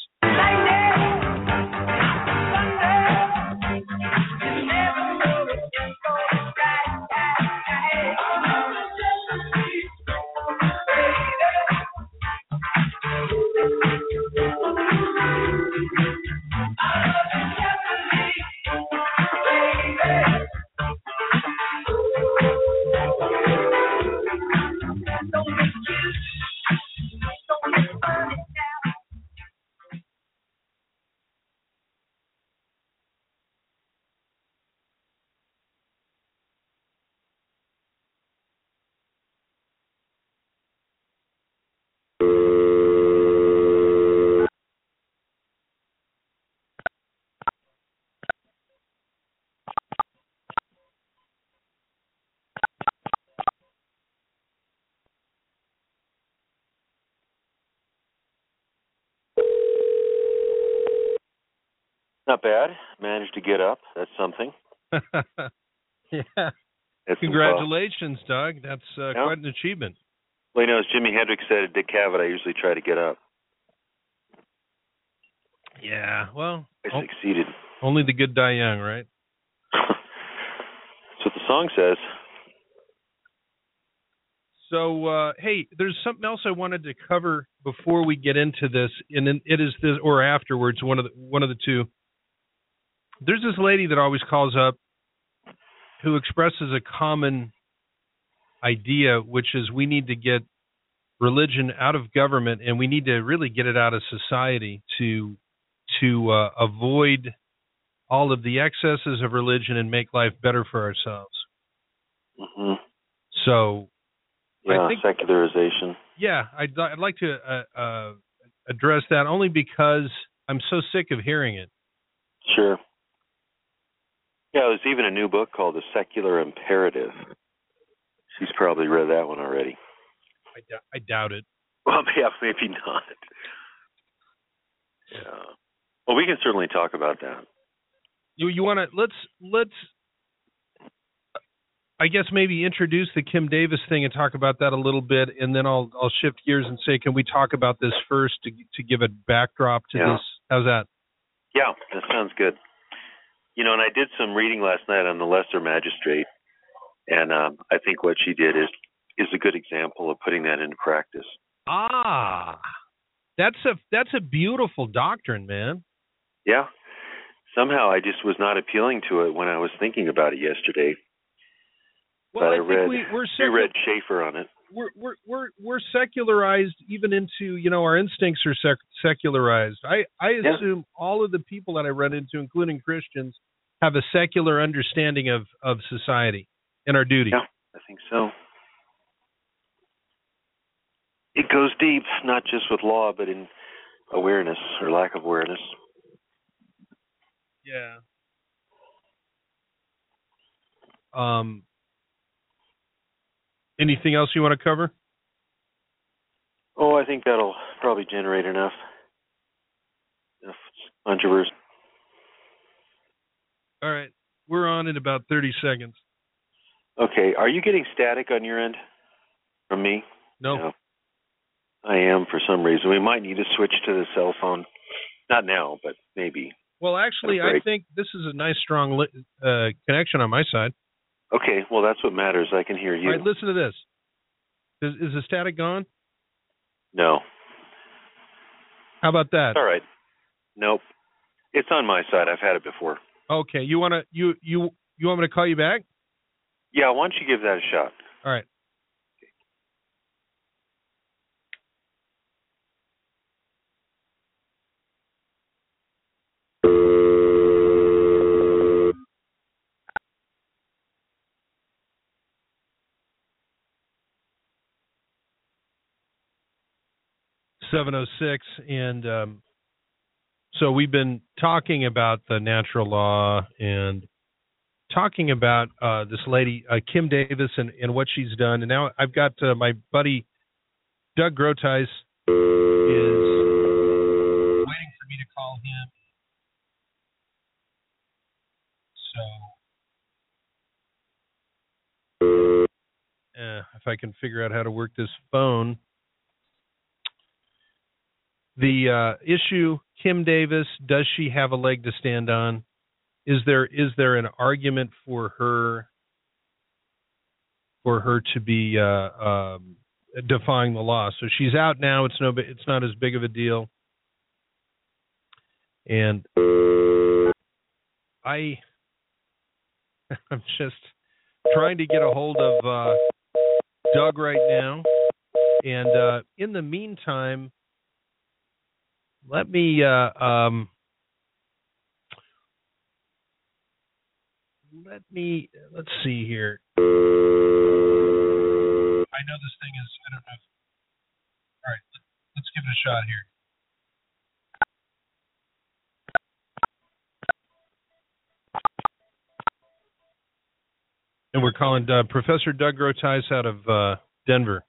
Not bad. Managed to get up. That's something. Yeah. That's Congratulations, Doug. That's uh, yeah. quite an achievement. Well, you know, as Jimi Hendrix said at Dick Cavett, I usually try to get up. Yeah, well. I oh, succeeded. Only the good die young, right? That's what the song says. So, uh, hey, there's something else I wanted to cover before we get into this, and it is this, or afterwards, one of the one of the two. There's this lady that always calls up who expresses a common idea, which is we need to get religion out of government, and we need to really get it out of society to to uh, avoid all of the excesses of religion and make life better for ourselves. Mm-hmm. So, yeah, I think, secularization. Yeah, I'd, I'd like to uh, uh, address that only because I'm so sick of hearing it. Sure. Yeah, there's even a new book called The Secular Imperative. She's probably read that one already. I, d- I doubt it. Well, yeah, maybe not. Yeah. Well, we can certainly talk about that. You you want to let's let's I guess maybe introduce the Kim Davis thing and talk about that a little bit, and then I'll I'll shift gears and say, can we talk about this first to to give a backdrop to yeah. this? How's that? Yeah, that sounds good. You know, and I did some reading last night on the Lesser Magistrate, and um, I think what she did is is a good example of putting that into practice. Ah, that's a that's a beautiful doctrine, man. Yeah. Somehow I just was not appealing to it when I was thinking about it yesterday. Well, but I, I read, think we, we're secu- read Schaefer on it. We're we're we're we're secularized even into, you know, our instincts are sec- secularized. I I assume yeah. all of the people that I run into, including Christians, have a secular understanding of, of society and our duty. Yeah, I think so. It goes deep, not just with law, but in awareness or lack of awareness. Yeah. Um. Anything else you want to cover? Oh, I think that'll probably generate enough, enough controversy. All right. we're on in about thirty seconds. Okay. Are you getting static on your end from me? No. no. I am for some reason. We might need to switch to the cell phone. Not now, but maybe. Well, actually, I think this is a nice, strong li- uh, connection on my side. Okay. Well, that's what matters. I can hear you. All right, listen to this. Is, is the static gone? No. How about that? All right. Nope. It's on my side. I've had it before. Okay. You want to you you you want me to call you back? Yeah. Why don't you give that a shot? All right. seven oh six, and um, so we've been talking about the natural law and talking about uh, this lady, uh, Kim Davis, and, and what she's done. And now I've got uh, my buddy Doug Groothuis is waiting for me to call him. So uh, if I can figure out how to work this phone. The uh, issue, Kim Davis, does she have a leg to stand on? Is there is there an argument for her for her to be uh, um, defying the law? So she's out now. It's no it's not as big of a deal. And I I'm just trying to get a hold of uh, Doug right now. And uh, in the meantime, let me, uh, um, let me, let's see here. I know this thing is, I don't know. If, all right, let's give it a shot here. And we're calling uh, Professor Doug Groothuis out of uh, Denver.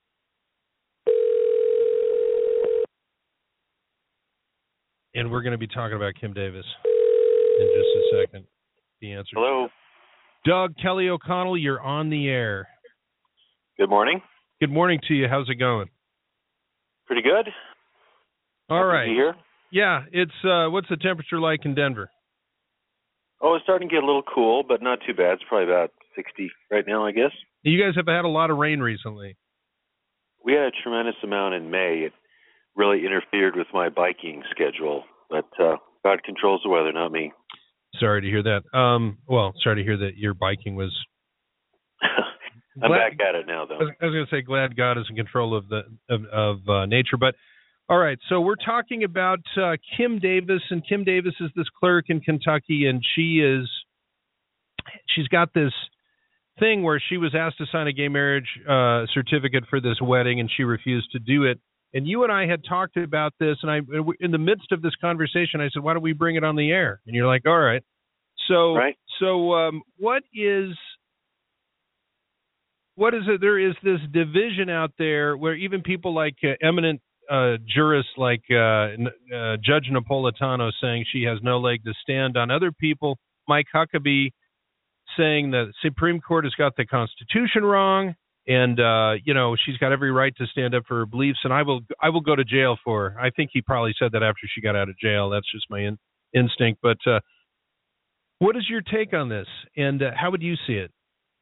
And we're going to be talking about Kim Davis in just a second. The answer. Hello. Doug, Kelly O'Connell, you're on the air. Good morning. Good morning to you. How's it going? Pretty good. All Happy right. to be here. Yeah, it's uh, what's the temperature like in Denver? Oh, it's starting to get a little cool, but not too bad. It's probably about sixty right now, I guess. You guys have had a lot of rain recently. We had a tremendous amount in May. It really interfered with my biking schedule, but uh, God controls the weather, not me. Sorry to hear that. Um, well, sorry to hear that your biking was. I'm glad, back at it now, though. I was, I was going to say, glad God is in control of the of, of uh, nature, but all right. So we're talking about uh, Kim Davis, and Kim Davis is this clerk in Kentucky, and she is she's got this thing where she was asked to sign a gay marriage uh, certificate for this wedding, and she refused to do it. And you and I had talked about this, and I, in the midst of this conversation, I said, "Why don't we bring it on the air?" And you're like, "All right." So, right. so um, what is what is it? There is this division out there where even people like uh, eminent uh, jurists like uh, uh, Judge Napolitano saying she has no leg to stand on. Other people, Mike Huckabee, saying the Supreme Court has got the Constitution wrong. And, uh, you know, she's got every right to stand up for her beliefs, and I will I will go to jail for her. I think he probably said that after she got out of jail. That's just my in, instinct. But uh, what is your take on this, and uh, how would you see it?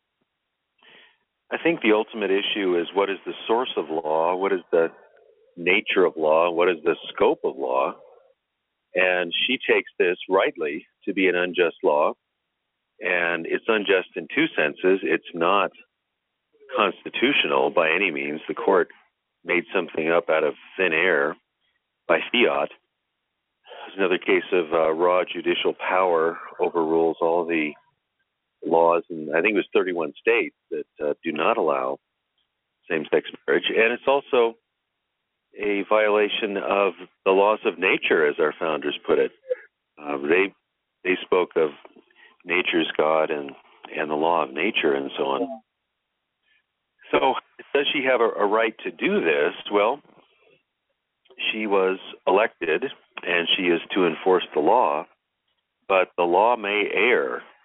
I think the ultimate issue is what is the source of law, what is the nature of law, what is the scope of law, and she takes this rightly to be an unjust law, and it's unjust in two senses. It's not constitutional by any means. The court made something up out of thin air by fiat. There's another case of uh, raw judicial power overrules all the laws, and I think it was thirty-one states that uh, do not allow same-sex marriage. And it's also a violation of the laws of nature, as our founders put it. Uh, they they spoke of nature's God and, and the law of nature and so on. So does she have a, a right to do this? Well, she was elected, and she is to enforce the law, but the law may err.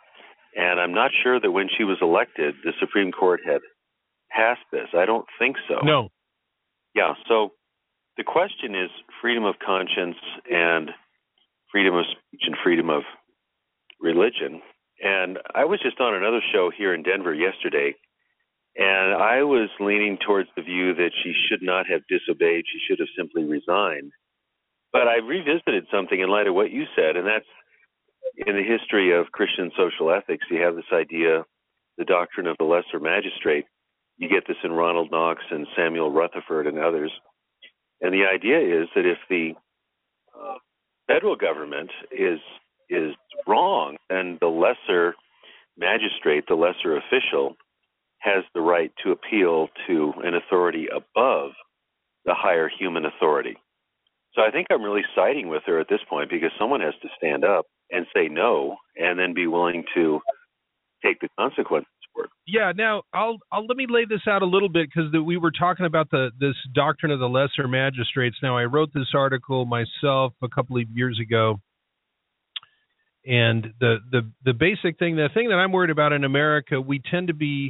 And I'm not sure that when she was elected, the Supreme Court had passed this. I don't think so. No. Yeah, so the question is freedom of conscience and freedom of speech and freedom of religion. And I was just on another show here in Denver yesterday, and I was leaning towards the view that she should not have disobeyed. She should have simply resigned. But I revisited something in light of what you said, and that's in the history of Christian social ethics, you have this idea, the doctrine of the lesser magistrate. You get this in Ronald Knox and Samuel Rutherford and others. And the idea is that if the uh, federal government is is wrong, then the lesser magistrate, the lesser official, has the right to appeal to an authority above the higher human authority. So I think I'm really siding with her at this point because someone has to stand up and say no and then be willing to take the consequences for it. Yeah, now I'll, I'll let me lay this out a little bit because we were talking about the this doctrine of the lesser magistrates. Now, I wrote this article myself a couple of years ago, and the the the basic thing, the thing that I'm worried about in America, we tend to be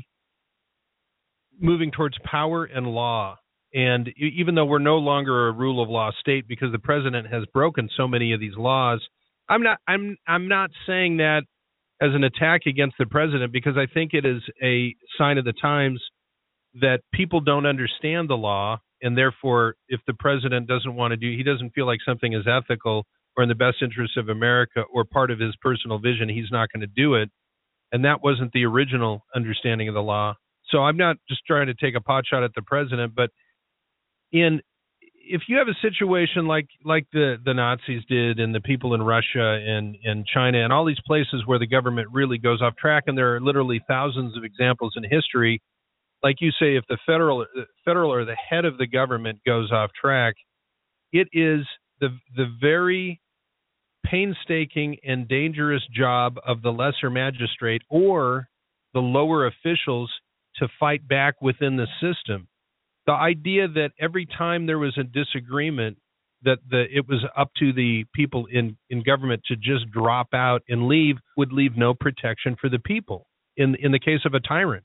moving towards power and law. And even though we're no longer a rule of law state because the president has broken so many of these laws, I'm not I'm I'm not saying that as an attack against the president, because I think it is a sign of the times that people don't understand the law, and therefore if the president doesn't want to do, he doesn't feel like something is ethical or in the best interest of America or part of his personal vision, he's not going to do it. And that wasn't the original understanding of the law. So I'm not just trying to take a pot shot at the president, but in if you have a situation like like the, the Nazis did and the people in Russia and, and China and all these places where the government really goes off track, and there are literally thousands of examples in history, like you say, if the federal federal or the head of the government goes off track, it is the the very painstaking and dangerous job of the lesser magistrate or the lower officials to fight back within the system. The idea that every time there was a disagreement, that the it was up to the people in, in government to just drop out and leave would leave no protection for the people in in the case of a tyrant.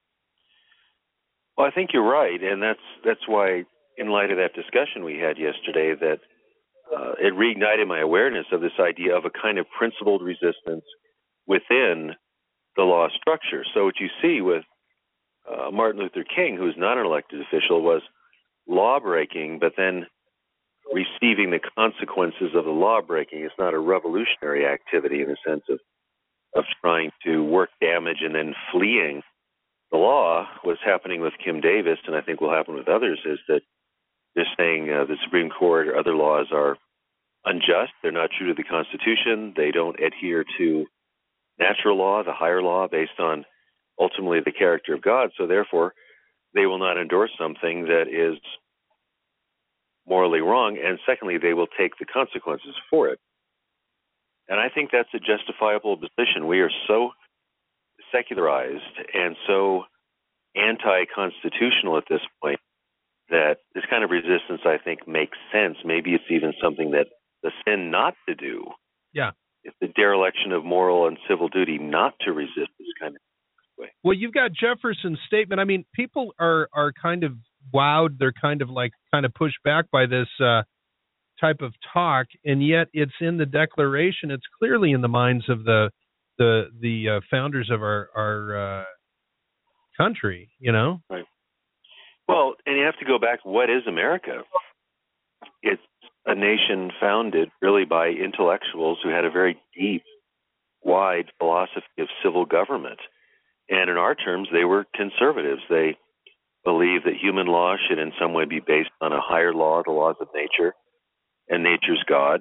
Well, I think you're right, and that's that's why, in light of that discussion we had yesterday, that uh, it reignited my awareness of this idea of a kind of principled resistance within the law structure. So what you see with Uh, Martin Luther King, who was not an elected official, was law-breaking, but then receiving the consequences of the law-breaking. It's not a revolutionary activity in the sense of, of trying to work damage and then fleeing the law. What's happening with Kim Davis, and I think will happen with others, is that they're saying uh, the Supreme Court or other laws are unjust. They're not true to the Constitution. They don't adhere to natural law, the higher law, based on ultimately the character of God, so therefore they will not endorse something that is morally wrong, and secondly, they will take the consequences for it. And I think that's a justifiable position. We are so secularized and so anti-constitutional at this point that this kind of resistance, I think, makes sense. Maybe it's even something that the sin not to do. Yeah. It's the dereliction of moral and civil duty not to resist this kind of way. Well, you've got Jefferson's statement. I mean, people are are kind of wowed. They're kind of like kind of pushed back by this uh, type of talk, and yet it's in the Declaration. It's clearly in the minds of the the the uh, founders of our our uh, country. You know, right? Well, and you have to go back. What is America? It's a nation founded really by intellectuals who had a very deep, wide philosophy of civil government. And in our terms, they were conservatives. They believed that human law should in some way be based on a higher law, the laws of nature, and nature's God,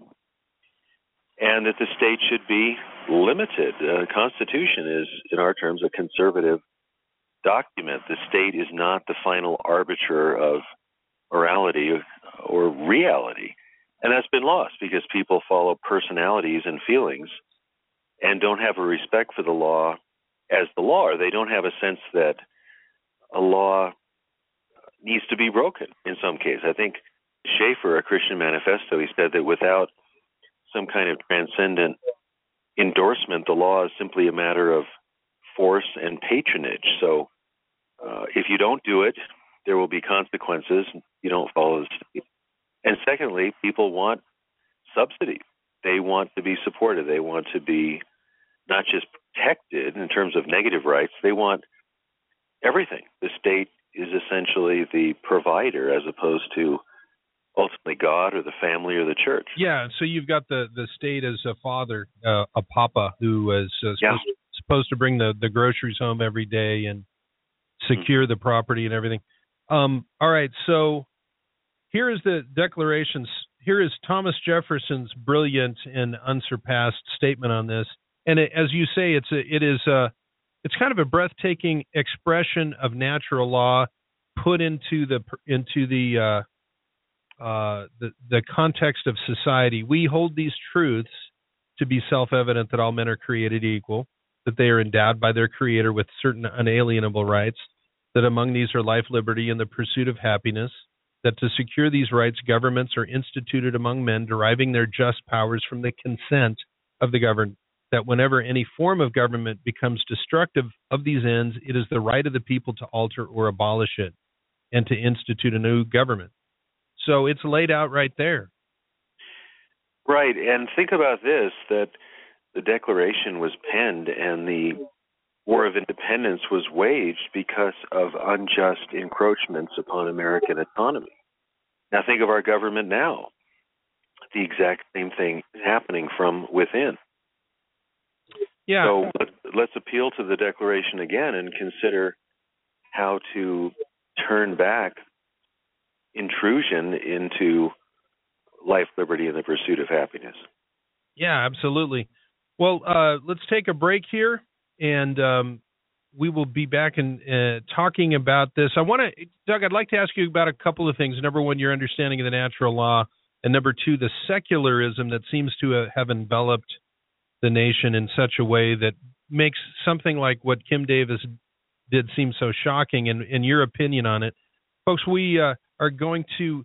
and that the state should be limited. The uh, Constitution is, in our terms, a conservative document. The state is not the final arbiter of morality or reality. And that's been lost because people follow personalities and feelings and don't have a respect for the law as the law, or they don't have a sense that a law needs to be broken in some case. I think Schaeffer, a Christian Manifesto, he said that without some kind of transcendent endorsement, the law is simply a matter of force and patronage. So uh, if you don't do it, there will be consequences. You don't follow the state. And secondly, people want subsidies. They want to be supported. They want to be not just protected in terms of negative rights. They want everything. The state is essentially the provider as opposed to ultimately God or the family or the church. Yeah, so you've got the, the state as a father, uh, a papa who is uh, supposed, yeah. supposed to bring the, the groceries home every day and secure mm-hmm. the property and everything. Um, all right, so here is the declarations. Here is Thomas Jefferson's brilliant and unsurpassed statement on this. And it, as you say, it's a, it is a, it's kind of a breathtaking expression of natural law put into the into the uh, uh, the the context of society. We hold these truths to be self-evident that all men are created equal, that they are endowed by their Creator with certain unalienable rights, that among these are life, liberty, and the pursuit of happiness, that to secure these rights, governments are instituted among men, deriving their just powers from the consent of the governed, that whenever any form of government becomes destructive of these ends, it is the right of the people to alter or abolish it and to institute a new government. So it's laid out right there. Right, and think about this, that the Declaration was penned and the War of Independence was waged because of unjust encroachments upon American autonomy. Now think of our government now. The exact same thing is happening from within. Yeah. So let, let's appeal to the Declaration again and consider how to turn back intrusion into life, liberty, and the pursuit of happiness. Yeah, absolutely. Well, uh, let's take a break here, and um, we will be back in uh, talking about this. I want to, Doug, I'd like to ask you about a couple of things. Number one, your understanding of the natural law, and number two, the secularism that seems to have enveloped the nation in such a way that makes something like what Kim Davis did seem so shocking, and, and your opinion on it. Folks, we uh, are going to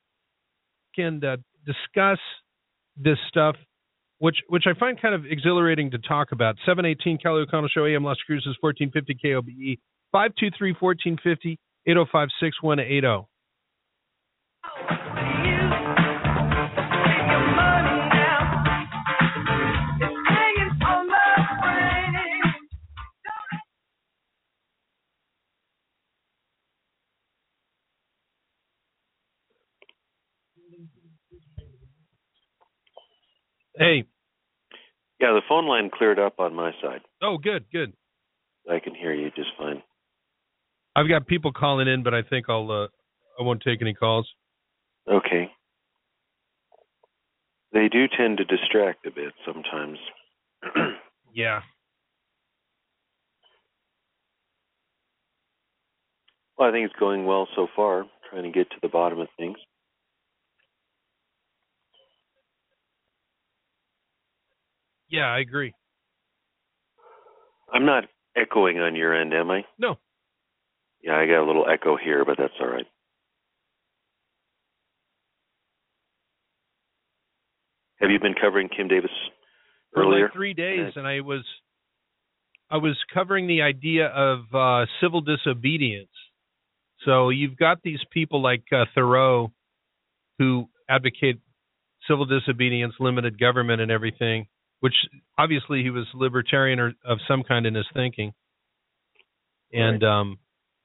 can, uh, discuss this stuff, which which I find kind of exhilarating to talk about. seven eighteen Kelly O'Connell Show, A M Las Cruces, fourteen fifty K O B E, five two three, one four five zero, eight oh five, six one eight oh. Hey. Yeah, the phone line cleared up on my side. Oh, good, good. I can hear you just fine. I've got people calling in, but I think I'll uh, I won't take any calls. Okay. They do tend to distract a bit sometimes. Yeah. Well, I think it's going well so far, trying to get to the bottom of things. Yeah, I agree. I'm not echoing on your end, am I? No. Yeah, I got a little echo here, but that's all right. Have you been covering Kim Davis earlier? For like three days, and I was I was covering the idea of uh, civil disobedience. So you've got these people like uh, Thoreau who advocate civil disobedience, limited government, and everything, which obviously he was libertarian or of some kind in his thinking. And right. um,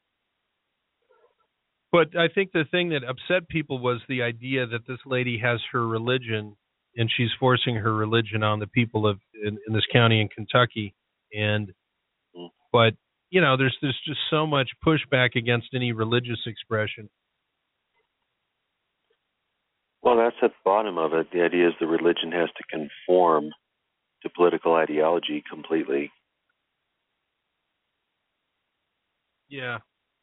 but I think the thing that upset people was the idea that this lady has her religion and she's forcing her religion on the people of in, in this county in Kentucky. And mm. but you know, there's there's just so much pushback against any religious expression. Well, that's at the bottom of it. The idea is the religion has to conform to political ideology completely. Yeah.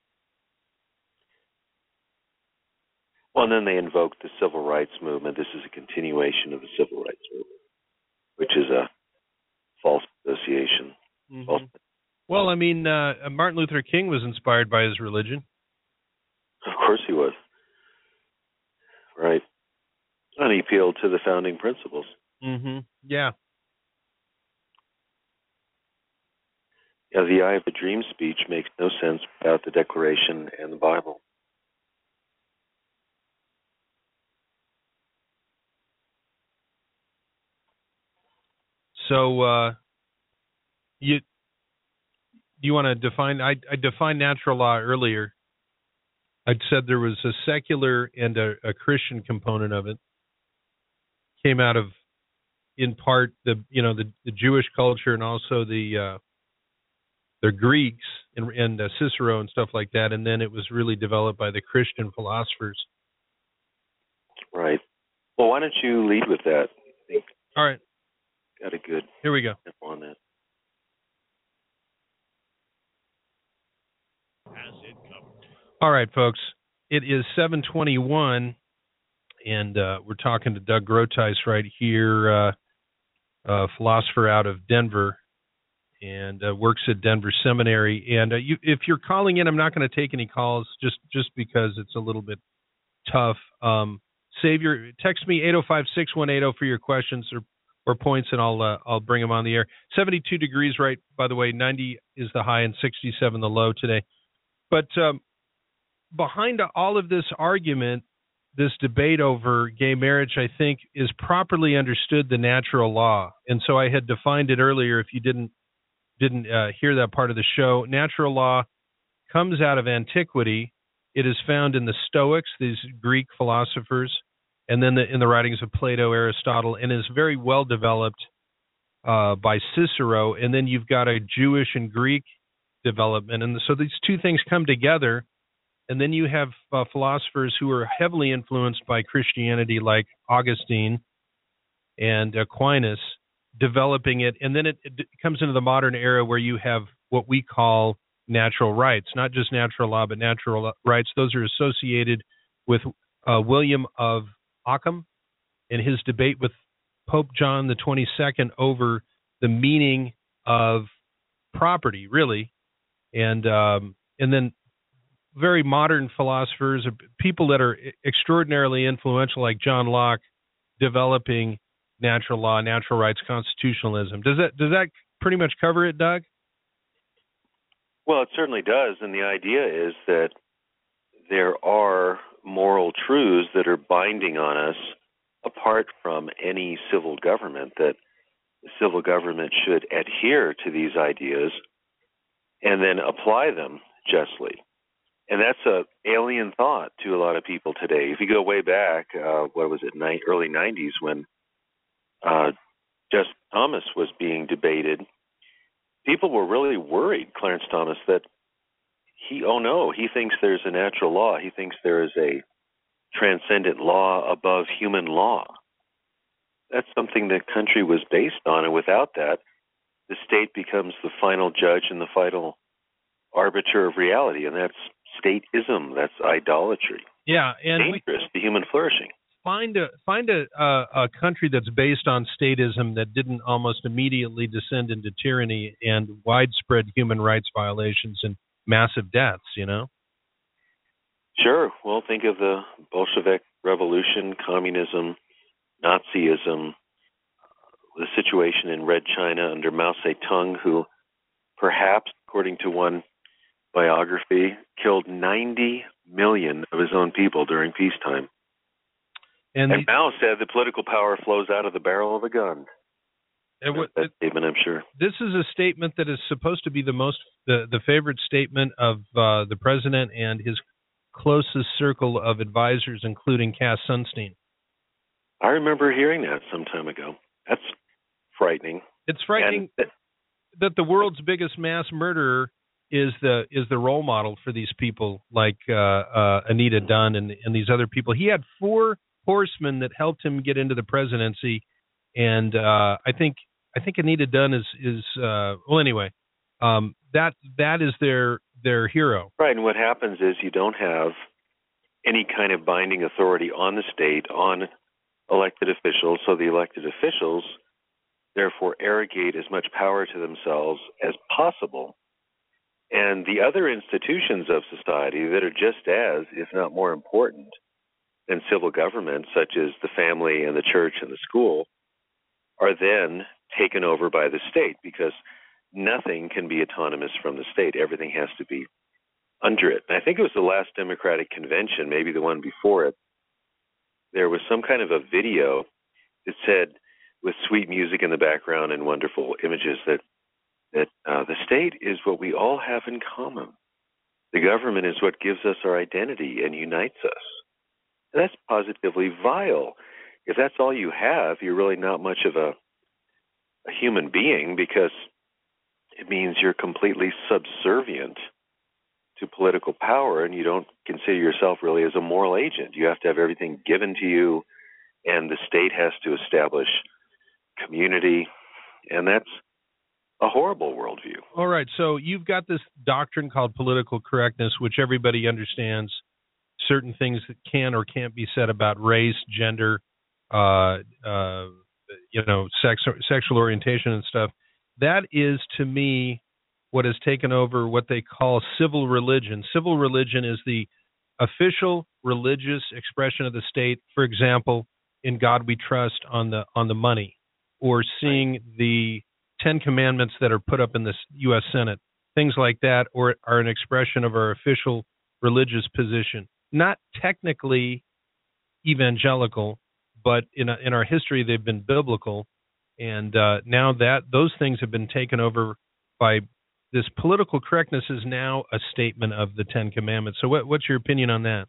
Well, and then they invoke the civil rights movement. This is a continuation of the civil rights movement, which is a false association. Mm-hmm. False. Well, I mean, uh, Martin Luther King was inspired by his religion. Of course he was. Right. And he appealed to the founding principles. Mm-hmm. Yeah. You know, the I have a dream speech makes no sense without the Declaration and the Bible. So, uh, you you want to define? I, I defined natural law earlier. I said there was a secular and a, a Christian component of it. Came out of, in part, the you know the, the Jewish culture and also the uh, the Greeks and, and uh, Cicero and stuff like that, and then it was really developed by the Christian philosophers. Right. Well, why don't you lead with that? I think All right. Got a good. Here we go. On that. All right, folks. It is seven twenty-one, and uh, we're talking to Doug Groothuis right here, uh, a philosopher out of Denver, and uh, works at Denver Seminary. And uh, you, if you're calling in, I'm not going to take any calls just, just because it's a little bit tough. Um, save your text me eight oh five, six one eight oh for your questions or, or points, and I'll uh, I'll bring them on the air. seventy-two degrees, right? By the way, ninety is the high and sixty-seven the low today. But um, behind all of this argument, this debate over gay marriage, I think, is properly understood the natural law. And so I had defined it earlier. If you didn't didn't uh, hear that part of the show, natural law comes out of antiquity. It is found in the Stoics, these Greek philosophers, and then the, in the writings of Plato, Aristotle, and is very well developed uh, by Cicero. And then you've got a Jewish and Greek development. And so these two things come together. And then you have uh, philosophers who are heavily influenced by Christianity, like Augustine and Aquinas, developing it. And then it, it comes into the modern era where you have what we call natural rights, not just natural law, but natural rights. Those are associated with uh, William of Ockham and his debate with Pope John the twenty-second over the meaning of property, really. And um, and then very modern philosophers, people that are extraordinarily influential, like John Locke, developing natural law, natural rights, constitutionalism. Does that does that pretty much cover it, Doug? Well, it certainly does, and the idea is that there are moral truths that are binding on us apart from any civil government, that the civil government should adhere to these ideas and then apply them justly. And that's a alien thought to a lot of people today. If you go way back, uh, what was it, ni- early nineties, when uh, Justice Thomas was being debated, people were really worried, Clarence Thomas, that he, oh no, he thinks there's a natural law. He thinks there is a transcendent law above human law. That's something the country was based on, and without that, the state becomes the final judge and the final arbiter of reality, and that's stateism. That's idolatry. Yeah, and dangerous to human flourishing. Find a find a, a a country that's based on statism that didn't almost immediately descend into tyranny and widespread human rights violations and massive deaths. You know. Sure. Well, think of the Bolshevik Revolution, communism, Nazism, the situation in Red China under Mao Zedong, who perhaps, according to one biography, killed ninety million of his own people during peacetime. And, and the, Mao said the political power flows out of the barrel of a gun. And what, that statement, I'm sure. This is a statement that is supposed to be the most the, the favorite statement of uh, the president and his closest circle of advisors, including Cass Sunstein. I remember hearing that some time ago. That's frightening. It's frightening and, that the world's biggest mass murderer is the is the role model for these people like uh, uh, Anita Dunn and, and these other people. He had four horsemen that helped him get into the presidency, and uh, I think I think Anita Dunn is is uh, well anyway. Um, that that is their their hero. Right, and what happens is you don't have any kind of binding authority on the state, on elected officials, so the elected officials therefore arrogate as much power to themselves as possible. And the other institutions of society that are just as, if not more important than civil government, such as the family and the church and the school, are then taken over by the state, because nothing can be autonomous from the state. Everything has to be under it. And I think it was the last Democratic convention, maybe the one before it, there was some kind of a video that said, with sweet music in the background and wonderful images, that that uh, the state is what we all have in common. The government is what gives us our identity and unites us. And that's positively vile. If that's all you have, you're really not much of a, a human being, because it means you're completely subservient to political power, and you don't consider yourself really as a moral agent. You have to have everything given to you, and the state has to establish community, and that's a horrible worldview. All right, so you've got this doctrine called political correctness, which everybody understands. Certain things that can or can't be said about race, gender, uh, uh, you know, sex, sexual orientation and stuff. That is, to me, what has taken over what they call civil religion. Civil religion is the official religious expression of the state. For example, in God we trust on the on the money, or seeing the Ten Commandments that are put up in the U S Senate, things like that, or are an expression of our official religious position. Not technically evangelical, but in a, in our history they've been biblical, and uh, now that those things have been taken over by this political correctness is now a statement of the Ten Commandments. So what, what's your opinion on that?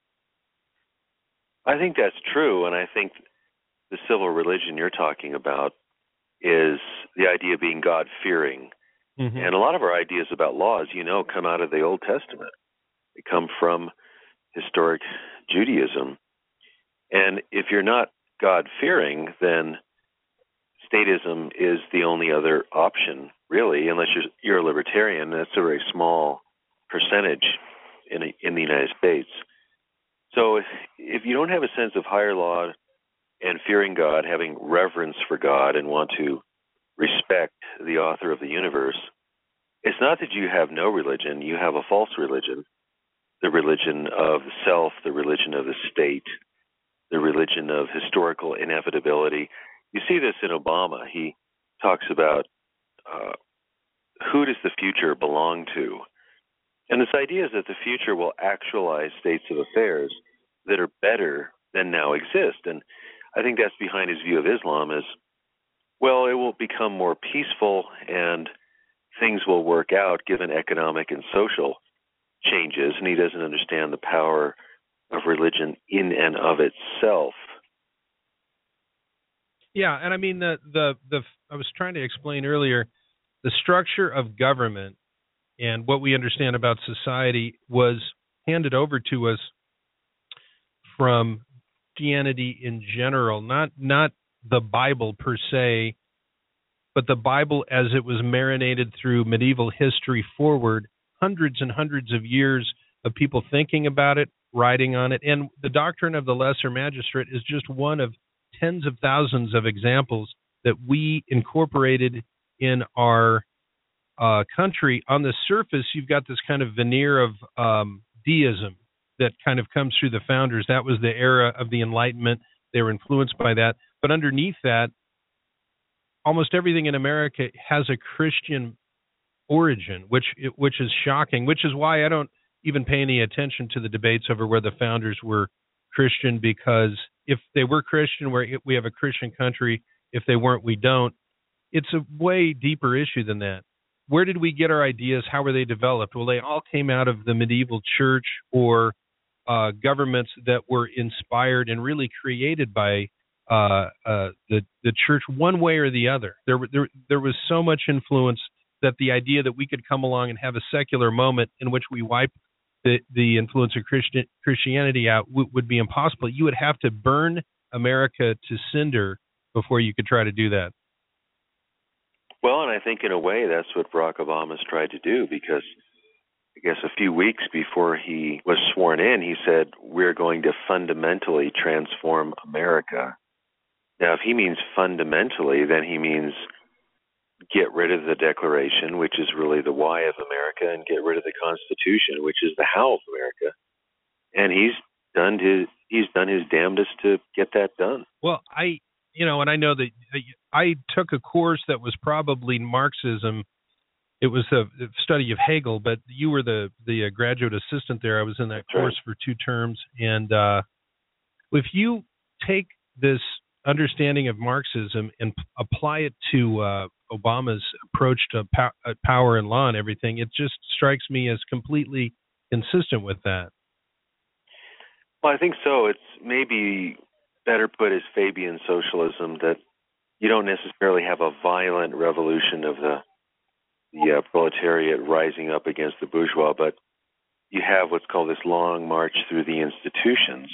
I think that's true, and I think the civil religion you're talking about is the idea of being God-fearing. Mm-hmm. And a lot of our ideas about laws, you know, come out of the Old Testament. They come from historic Judaism. And if you're not God-fearing, then statism is the only other option, really, unless you're, you're a libertarian. That's a very small percentage in, a, in the United States. So if, if you don't have a sense of higher law and fearing God, having reverence for God, and want to respect the author of the universe, it's not that you have no religion. You have a false religion, the religion of the self, the religion of the state, the religion of historical inevitability. You see this in Obama. He talks about uh, who does the future belong to? And this idea is that the future will actualize states of affairs that are better than now exist. And I think that's behind his view of Islam is, well, it will become more peaceful and things will work out given economic and social changes. And he doesn't understand the power of religion in and of itself. Yeah, and I mean, the, the, the I was trying to explain earlier, the structure of government and what we understand about society was handed over to us from Christianity in general, not not the Bible per se, but the Bible as it was marinated through medieval history forward, hundreds and hundreds of years of people thinking about it, writing on it. And the doctrine of the lesser magistrate is just one of tens of thousands of examples that we incorporated in our uh, country. On the surface, you've got this kind of veneer of um, deism that kind of comes through the founders. That was the era of the Enlightenment. They were influenced by that. But underneath that, almost everything in America has a Christian origin, which which is shocking, which is why I don't even pay any attention to the debates over where the founders were Christian, because if they were Christian, we're, we have a Christian country. If they weren't, we don't. It's a way deeper issue than that. Where did we get our ideas? How were they developed? Well, they all came out of the medieval church or uh, governments that were inspired and really created by uh, uh, the the church, one way or the other. There, there, there was so much influence that the idea that we could come along and have a secular moment in which we wipe the, the influence of Christian, Christianity out w- would be impossible. You would have to burn America to cinder before you could try to do that. Well, and I think in a way that's what Barack Obama's tried to do, because I guess a few weeks before he was sworn in, he said, we're going to fundamentally transform America. Now, if he means fundamentally, then he means get rid of the Declaration, which is really the why of America, and get rid of the Constitution, which is the how of America. And he's done his he's done his damnedest to get that done. Well, I you know, and I know that I took a course that was probably Marxism it was a study of Hegel, but you were the the uh, graduate assistant there. I was in that That's course right. for two terms, and uh, if you take this understanding of Marxism and p- apply it to uh, Obama's approach to pow- uh, power and law and everything, it just strikes me as completely consistent with that. Well, I think so. It's maybe better put as Fabian socialism, that you don't necessarily have a violent revolution of the the uh, proletariat rising up against the bourgeois, but you have what's called this long march through the institutions.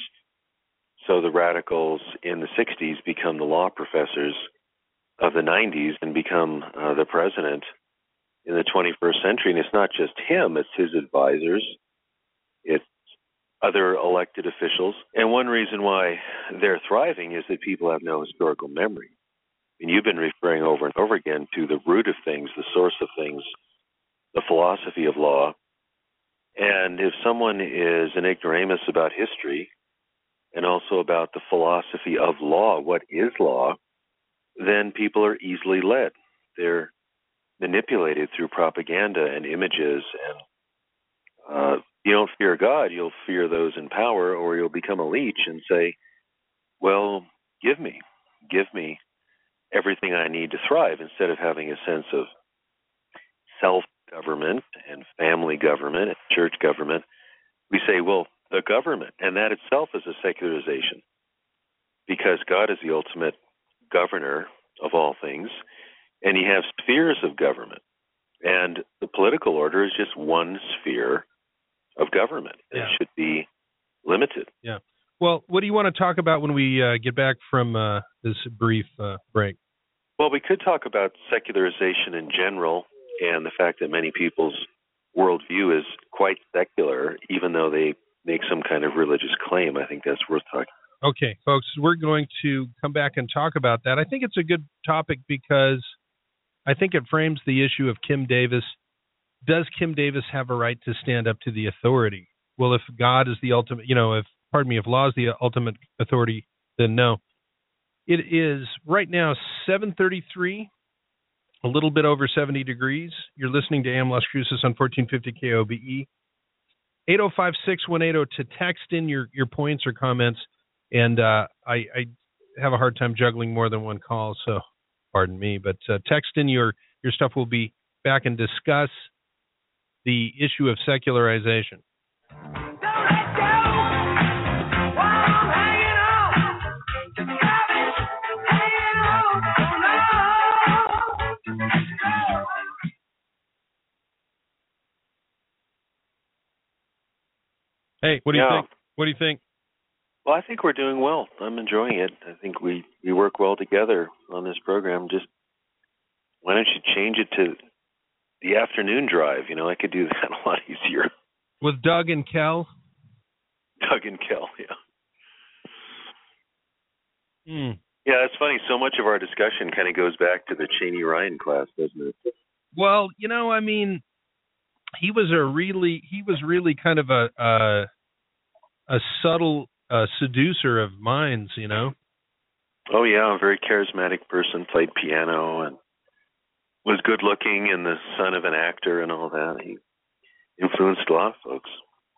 So the radicals in the sixties become the law professors of the nineties and become uh, the president in the twenty-first century. And it's not just him, it's his advisors, it's other elected officials. And one reason why they're thriving is that people have no historical memory. And you've been referring over and over again to the root of things, the source of things, the philosophy of law. And if someone is an ignoramus about history and also about the philosophy of law, what is law, then people are easily led. They're manipulated through propaganda and images. And uh, you don't fear God, you'll fear those in power, or you'll become a leech and say, well, give me, give me everything I need to thrive, instead of having a sense of self-government and family government and church government. We say, well, the government, and that itself is a secularization, because God is the ultimate governor of all things, and you have spheres of government, and the political order is just one sphere of government. Yeah. It should be limited. Yeah. Well, what do you want to talk about when we uh, get back from uh, this brief uh, break? Well, we could talk about secularization in general and the fact that many people's worldview is quite secular, even though they make some kind of religious claim. I think that's worth talking about. Okay, folks, we're going to come back and talk about that. I think it's a good topic because I think it frames the issue of Kim Davis. Does Kim Davis have a right to stand up to the authority? Well, if God is the ultimate, you know, if, pardon me, if law is the ultimate authority, then no. It is right now seven thirty-three, a little bit over seventy degrees. You're listening to A M Las Cruces on fourteen fifty K O B E. eight oh five, six one eight oh to text in your, your points or comments. And uh, I, I have a hard time juggling more than one call, so pardon me. But uh, text in your, your stuff. We'll be back and discuss the issue of secularization. Hey, what do you Yeah. think? What do you think? Well, I think we're doing well. I'm enjoying it. I think we, we work well together on this program. Just why don't you change it to the afternoon drive? You know, I could do that a lot easier. With Doug and Kel? Doug and Kel, yeah. Hmm. Yeah, it's funny. So much of our discussion kind of goes back to the Cheney Ryan class, doesn't it? Well, you know, I mean, he was a really, he was really kind of a a, a subtle uh, seducer of minds, you know. Oh yeah, a very charismatic person. Played piano and was good looking, and the son of an actor and all that. He influenced a lot of folks.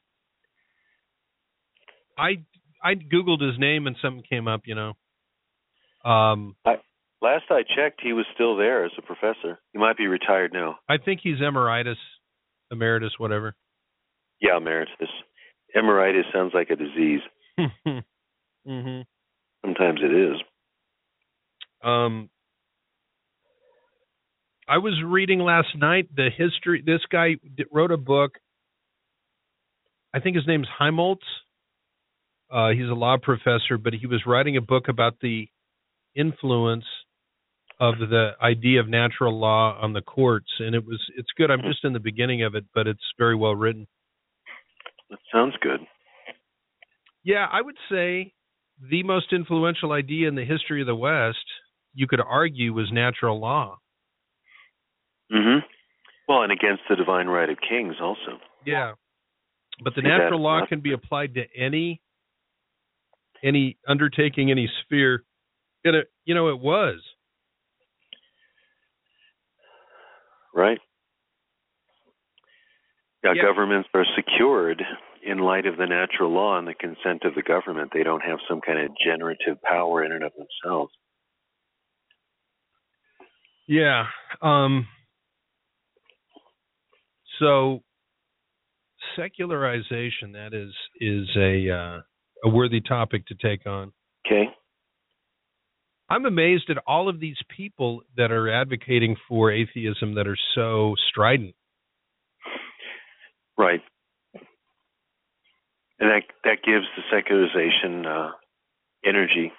I I googled his name and something came up, you know. Um, I, last I checked, he was still there as a professor. He might be retired now. I think he's emeritus, emeritus, whatever. Yeah, emeritus. Emeritus sounds like a disease. mm-hmm. Sometimes it is. Um, I was reading last night the history. This guy wrote a book. I think his name's Heimholtz. Uh, he's a law professor, but he was writing a book about the influence of the idea of natural law on the courts, and it was it's good. I'm just in the beginning of it, but it's very well written. That sounds good. Yeah, I would say the most influential idea in the history of the West, you could argue, was natural law. Mm-hmm. Well, and against the divine right of kings also. Yeah, but the See, natural law not... can be applied to any any undertaking, any sphere. And it, you know, it was. Right. Yeah, Yeah. governments are secured in light of the natural law and the consent of the government. They don't have some kind of generative power in and of themselves. Yeah. Um, so secularization, that is is a uh, a worthy topic to take on. Okay. I'm amazed at all of these people that are advocating for atheism that are so strident. Right. And that that gives the secularization uh, energy.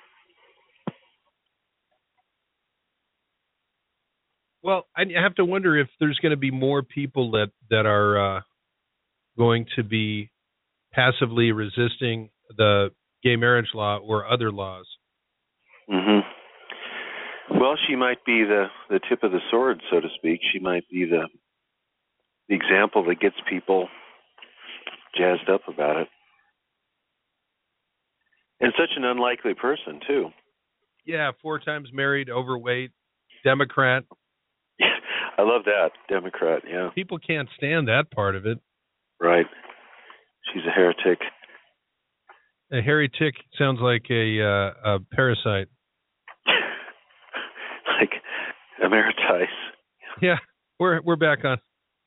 Well, I have to wonder if there's going to be more people that that are uh, going to be passively resisting the gay marriage law or other laws. Mm-hmm. Well, she might be the, the tip of the sword, so to speak. She might be the, the example that gets people jazzed up about it. And such an unlikely person, too. Yeah, four times married, overweight, Democrat. I love that, Democrat, yeah. People can't stand that part of it. Right. She's a heretic. A hairy tick sounds like a, uh, a parasite. Like Emeritus. Yeah, we're we're back on.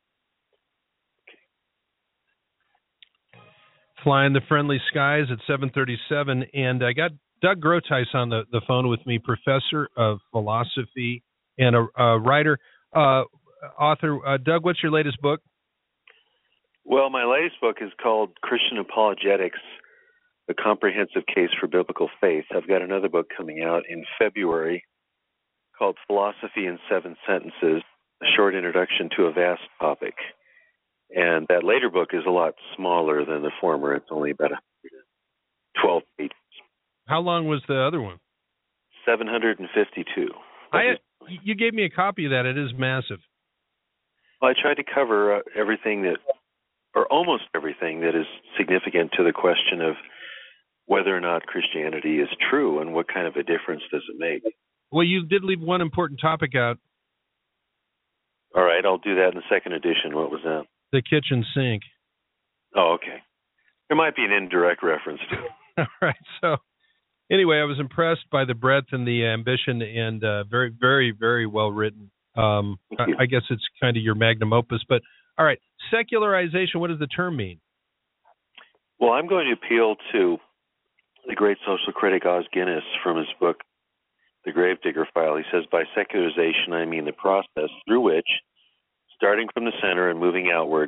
Flying the Friendly Skies at seven thirty-seven, and I got Doug Groothuis on the, the phone with me, professor of philosophy and a, a writer, uh, author. Uh, Doug, what's your latest book? Well, my latest book is called Christian Apologetics, A Comprehensive Case for Biblical Faith. I've got another book coming out in February called Philosophy in Seven Sentences, A Short Introduction to a Vast Topic. And that later book is a lot smaller than the former. It's only about twelve pages. How long was the other one? seven hundred fifty-two. I, you gave me a copy of that. It is massive. Well, I tried to cover uh, everything that, or almost everything that is significant to the question of whether or not Christianity is true and what kind of a difference does it make. Well, you did leave one important topic out. All right, I'll do that in the second edition. What was that? The kitchen sink. Oh, okay. There might be an indirect reference to it. All right. So anyway, I was impressed by the breadth and the ambition, and uh, very, very, very well written. Um, I, I guess it's kind of your magnum opus. But all right, secularization, what does the term mean? Well, I'm going to appeal to the great social critic Os Guinness from his book, The Gravedigger File. He says, by secularization, I mean the process through which, starting from the center and moving outward,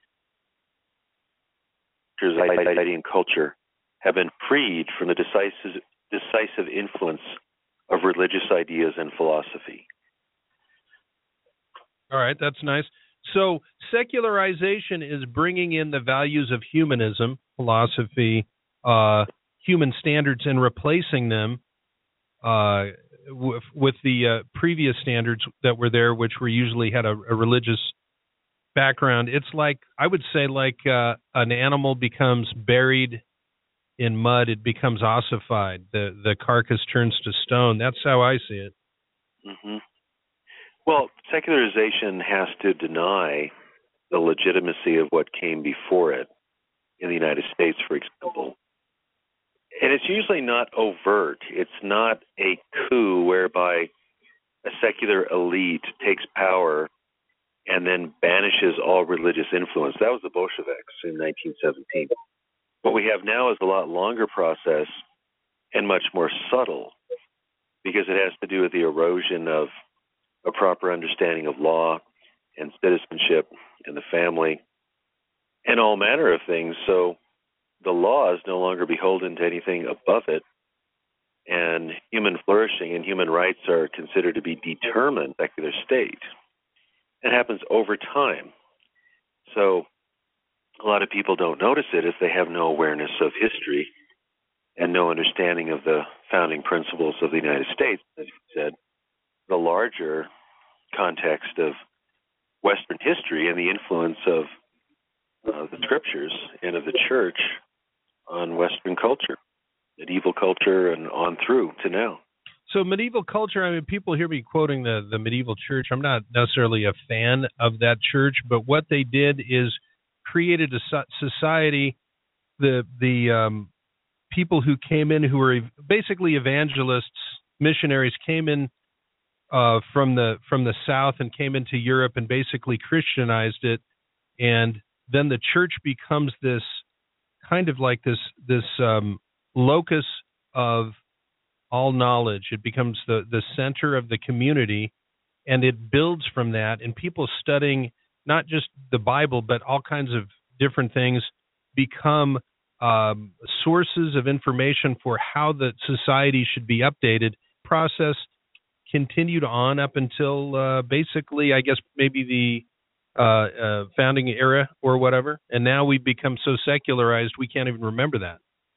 society and culture have been freed from the decisive, decisive influence of religious ideas and philosophy. All right, that's nice. So secularization is bringing in the values of humanism, philosophy, uh, human standards, and replacing them uh, with, with the uh, previous standards that were there, which were usually had a, a religious background. It's like, I would say, like uh, an animal becomes buried in mud, it becomes ossified. The the carcass turns to stone. That's how I see it. Mm-hmm. Well, secularization has to deny the legitimacy of what came before it in the United States, for example. And it's usually not overt. It's not a coup whereby a secular elite takes power and then banishes all religious influence. That was the Bolsheviks in nineteen seventeen. What we have now is a lot longer process and much more subtle, because it has to do with the erosion of a proper understanding of law and citizenship and the family and all manner of things. So the law is no longer beholden to anything above it, and human flourishing and human rights are considered to be determined by the secular state. It happens over time. So a lot of people don't notice it if they have no awareness of history and no understanding of the founding principles of the United States, as you said, the larger context of Western history and the influence of uh, the scriptures and of the church on Western culture, medieval culture, and on through to now. So medieval culture, I mean, people hear me quoting the, the medieval church. I'm not necessarily a fan of that church, but what they did is created a so- society. The the um, people who came in, who were basically evangelists, missionaries, came in uh, from the from the South and came into Europe and basically Christianized it, and then the church becomes this kind of like this this um, locus of all knowledge. It becomes the the center of the community, and it builds from that. And people studying not just the Bible but all kinds of different things become um, sources of information for how the society should be updated. Process continued on up until uh, basically, I guess, maybe the uh, uh, founding era or whatever. And now we've become so secularized we can't even remember that.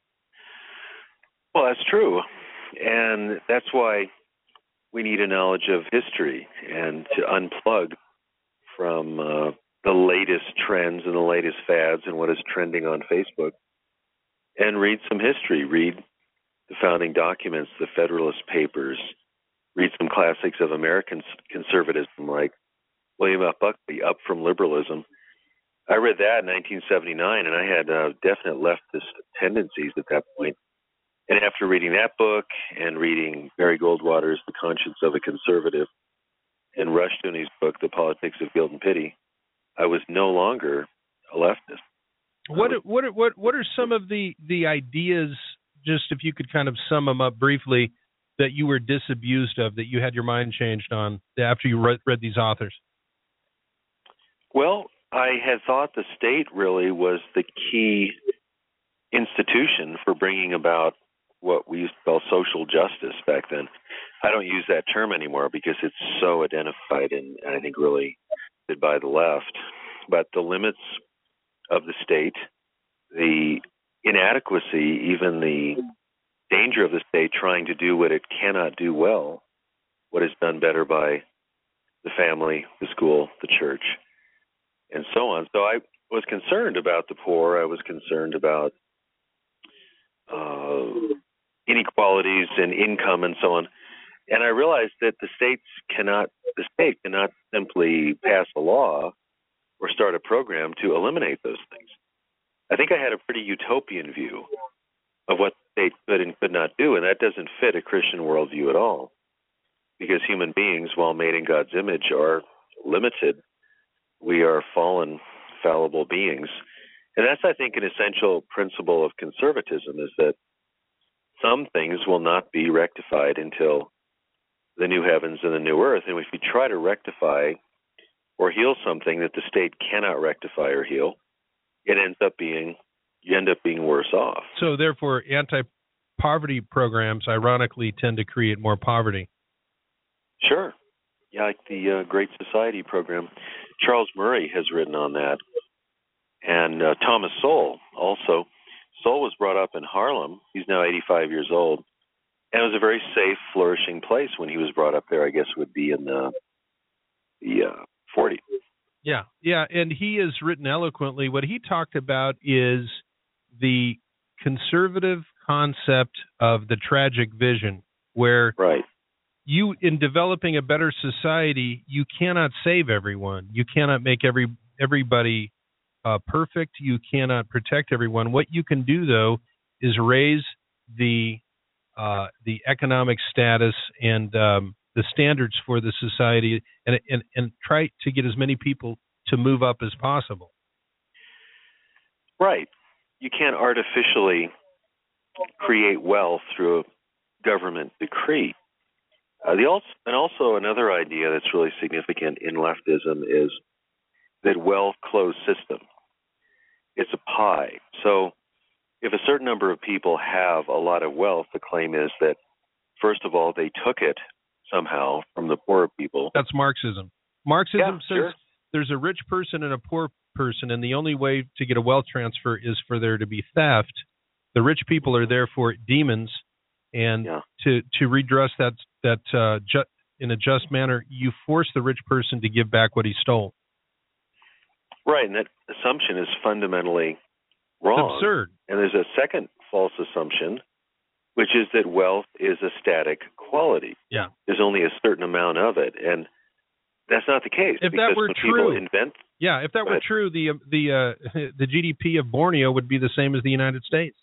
Well, that's true. And that's why we need a knowledge of history and to unplug from uh, the latest trends and the latest fads and what is trending on Facebook, and read some history. Read the founding documents, the Federalist Papers. Read some classics of American conservatism like William F. Buckley, Up from Liberalism. I read that in nineteen seventy-nine, and I had uh, definite leftist tendencies at that point. And after reading that book and reading Barry Goldwater's The Conscience of a Conservative and Rushdoony's book, The Politics of Guilt and Pity, I was no longer a leftist. What what what what are some of the, the ideas, just if you could kind of sum them up briefly, that you were disabused of, that you had your mind changed on after you read, read these authors? Well, I had thought the state really was the key institution for bringing about what we used to call social justice back then. I don't use that term anymore because it's so identified and I think really by the left. But the limits of the state, the inadequacy, even the danger of the state trying to do what it cannot do well, what is done better by the family, the school, the church, and so on. So I was concerned about the poor. I was concerned about uh, inequalities in income and so on. And I realized that the states cannot, the state cannot simply pass a law or start a program to eliminate those things. I think I had a pretty utopian view of what the state could and could not do, and that doesn't fit a Christian worldview at all, because human beings, while made in God's image, are limited. We are fallen, fallible beings. And that's, I think, an essential principle of conservatism, is that some things will not be rectified until the new heavens and the new earth. And if you try to rectify or heal something that the state cannot rectify or heal, it ends up being, you end up being worse off. So therefore, anti-poverty programs, ironically, tend to create more poverty. Sure. Yeah, like the uh, Great Society program. Charles Murray has written on that. And uh, Thomas Sowell also. Sowell was brought up in Harlem. He's now eighty-five years old. And it was a very safe, flourishing place when he was brought up there, I guess would be in the, the uh, forties. Yeah, yeah, and he has written eloquently. What he talked about is the conservative concept of the tragic vision, where right. you, in developing a better society, you cannot save everyone. You cannot make every everybody uh, perfect. You cannot protect everyone. What you can do, though, is raise the uh, the economic status and um, the standards for the society, and, and and try to get as many people to move up as possible. Right. You can't artificially create wealth through a government decree. Uh, the also, and also another idea that's really significant in leftism is that wealth closed system. It's a pie. So if a certain number of people have a lot of wealth, the claim is that, first of all, they took it somehow from the poorer people. That's Marxism. Marxism yeah, says sure. There's a rich person and a poor person, and the only way to get a wealth transfer is for there to be theft. The rich people are therefore demons, and yeah. to, to redress that that uh, ju- in a just manner, you force the rich person to give back what he stole. Right, and that assumption is fundamentally wrong. It's absurd. And there's a second false assumption, which is that wealth is a static quality. Yeah. There's only a certain amount of it. And That's not the case. If because that were when true, people invent, yeah, if that were true, the the uh, the G D P of Borneo would be the same as the United States.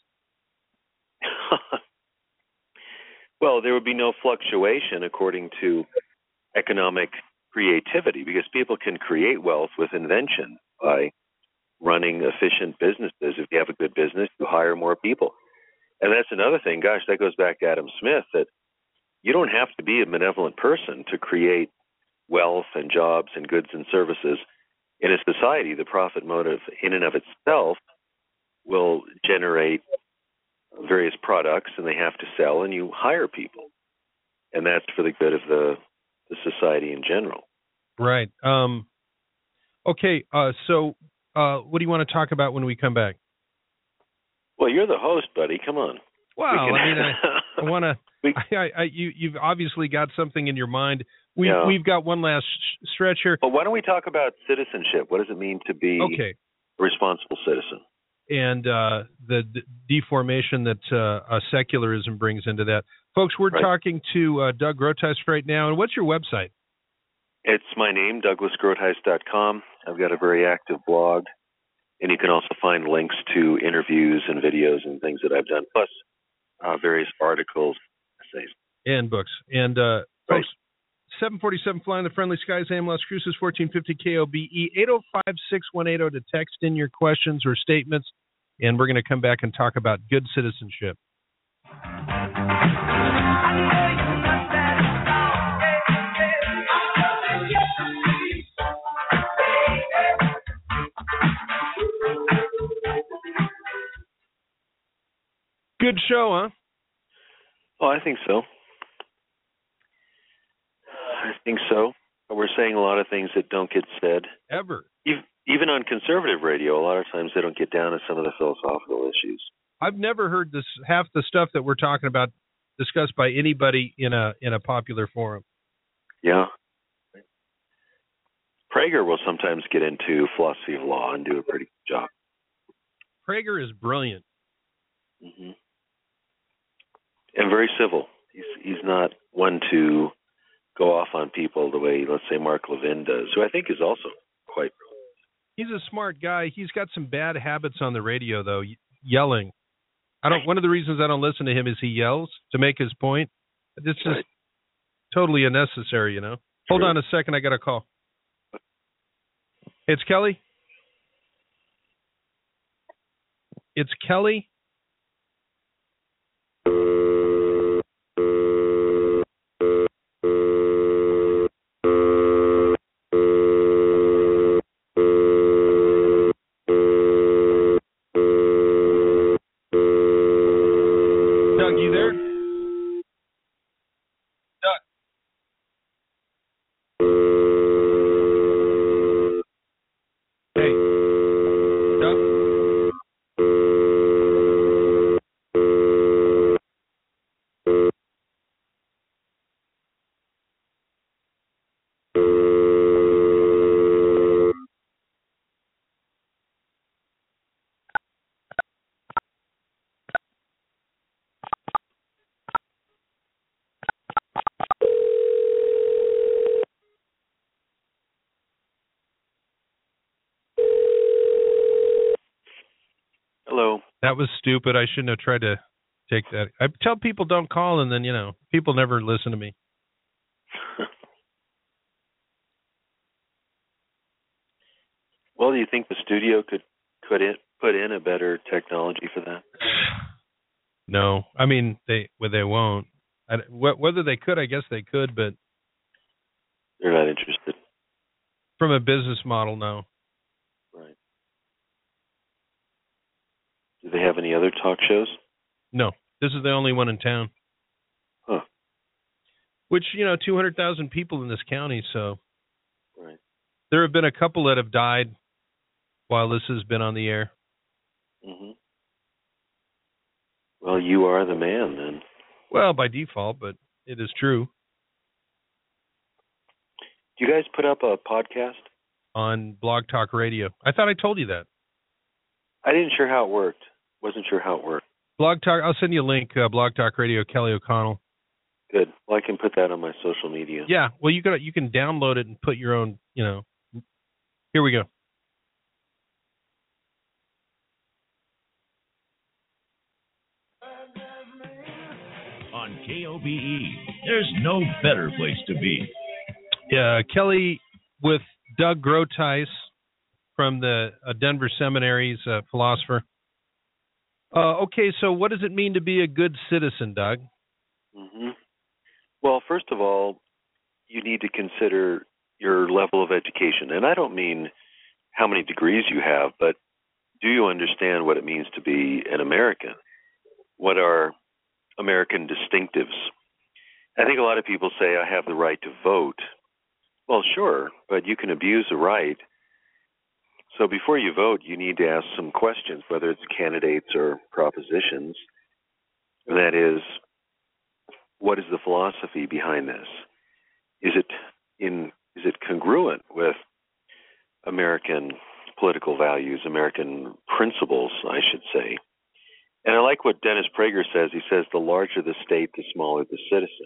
Well, there would be no fluctuation according to economic creativity, because people can create wealth with invention by running efficient businesses. If you have a good business, you hire more people. And that's another thing, gosh, that goes back to Adam Smith, that you don't have to be a benevolent person to create wealth and jobs and goods and services. In a society, the profit motive in and of itself will generate various products, and they have to sell, and you hire people. And that's for the good of the, the society in general. Right. Um, okay, uh, so uh, what do you want to talk about when we come back? Well, you're the host, buddy. Come on. Well, we can... I mean, I, I want to. I, I, you, you've obviously got something in your mind. We, yeah. We've got one last sh- stretch here. But why don't we talk about citizenship? What does it mean to be okay. a responsible citizen? And uh, the, the deformation that uh, uh, secularism brings into that. Folks, we're right. talking to uh, Doug Groothuis right now. And what's your website? It's my name, Douglas Groothuis dot com. I've got a very active blog. And you can also find links to interviews and videos and things that I've done, plus uh, various articles, essays. And books. And, uh, right. folks, seven forty-seven Flying the Friendly Skies, A M Las Cruces, fourteen fifty K O B E, eight oh five, six one eight oh to text in your questions or statements, and we're going to come back and talk about good citizenship. Good show, huh? Oh, I think so. I think so. We're saying a lot of things that don't get said. Ever. Even on conservative radio, a lot of times they don't get down to some of the philosophical issues. I've never heard this half the stuff that we're talking about discussed by anybody in a in a popular forum. Yeah. Prager will sometimes get into philosophy of law and do a pretty good job. Prager is brilliant. Mm-hmm. And very civil. He's he's not one to go off on people the way, let's say, Mark Levin does, who I think is also quite brilliant. He's a smart guy. He's got some bad habits on the radio, though, yelling. I don't. One of the reasons I don't listen to him is he yells to make his point. It's just right. totally unnecessary, you know. Hold True. on a second. I got a call. It's Kelly. It's Kelly. Hello. That was stupid. I shouldn't have tried to take that. I tell people don't call, and then, you know, people never listen to me. Well, do you think the studio could could it put in a better technology for that? No. I mean, they well, they won't. I, whether they could, I guess they could, but they're not interested. From a business model, no. Right. Do they have any other talk shows? No. This is the only one in town. Huh. Which, you know, two hundred thousand people in this county, so. Right. There have been a couple that have died while this has been on the air. Mm-hmm. Well, you are the man, then. Well, by default, but it is true. Do you guys put up a podcast? On Blog Talk Radio. I thought I told you that. I didn't sure how it worked. Wasn't sure how it worked. Blog Talk, I'll send you a link, uh, Blog Talk Radio, Kelly O'Connell. Good. Well, I can put that on my social media. Yeah. Well, you got you can download it and put your own. You know. Here we go. On K O B E, there's no better place to be. Yeah, Kelly with Doug Groothuis from the uh, Denver Seminary's uh, philosopher. Uh, okay, so what does it mean to be a good citizen, Doug? Mm-hmm. Well, first of all, you need to consider your level of education. And I don't mean how many degrees you have, but do you understand what it means to be an American? What are American distinctives? I think a lot of people say, I have the right to vote. Well, sure, but you can abuse a right. So before you vote, you need to ask some questions, whether it's candidates or propositions. That is, what is the philosophy behind this? Is it in is it congruent with American political values, American principles, I should say? And I like what Dennis Prager says. He says the larger the state, the smaller the citizen,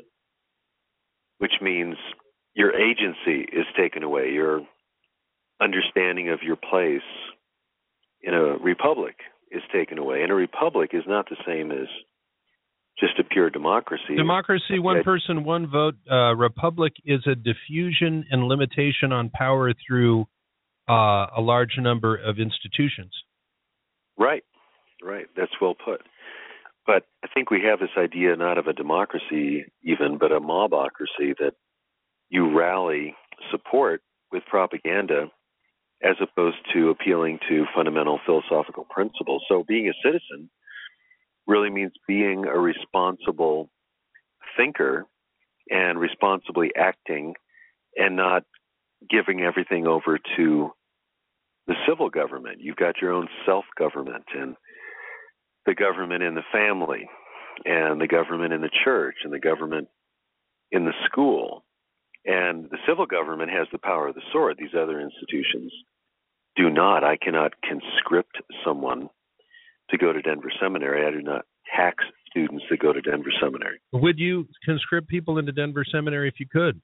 which means your agency is taken away. Your understanding of your place in a republic is taken away. And a republic is not the same as just a pure democracy. Democracy, one person, one vote. Uh, republic is a diffusion and limitation on power through uh, a large number of institutions. Right, right. That's well put. But I think we have this idea not of a democracy even, but a mobocracy that you rally support with propaganda as opposed to appealing to fundamental philosophical principles. So being a citizen really means being a responsible thinker and responsibly acting and not giving everything over to the civil government. You've got your own self-government and the government in the family and the government in the church and the government in the school. And the civil government has the power of the sword. These other institutions do not. I cannot conscript someone to go to Denver Seminary. I do not tax students that go to Denver Seminary. Would you conscript people into Denver Seminary if you could?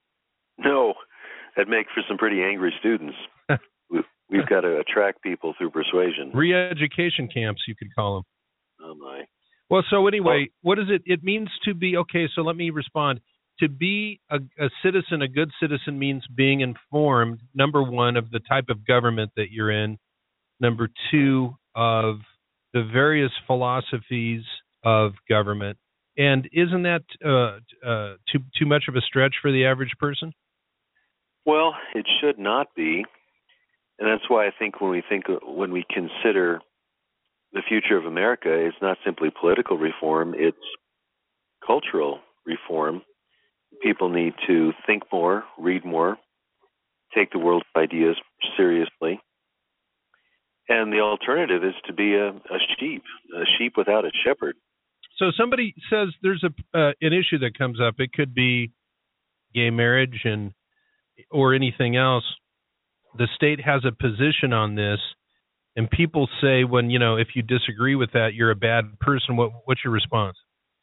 No. That'd make for some pretty angry students. We've got to attract people through persuasion. Re-education camps, you could call them. Oh, my. Well, so anyway, what is it? It means to be, okay, so let me respond. To be a, a citizen, a good citizen, means being informed, number one, of the type of government that you're in, number two, of the various philosophies of government. And isn't that uh, uh, too too much of a stretch for the average person? Well, it should not be. And that's why I think when we think when we consider the future of America, it's not simply political reform, it's cultural reform. People need to think more, read more, take the world's ideas seriously. And the alternative is to be a, a sheep, a sheep without a shepherd. So somebody says there's a uh, an issue that comes up. It could be gay marriage and or anything else. The state has a position on this, and people say, when you know, if you disagree with that, you're a bad person. What what's your response?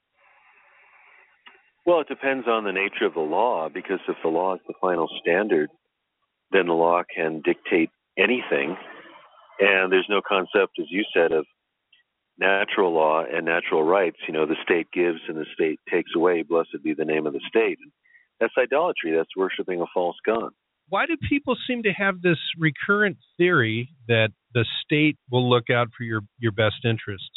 Well, it depends on the nature of the law, because if the law is the final standard, then the law can dictate anything. And there's no concept, as you said, of natural law and natural rights. You know, the state gives and the state takes away. Blessed be the name of the state. That's idolatry. That's worshiping a false god. Why do people seem to have this recurrent theory that the state will look out for your, your best interests?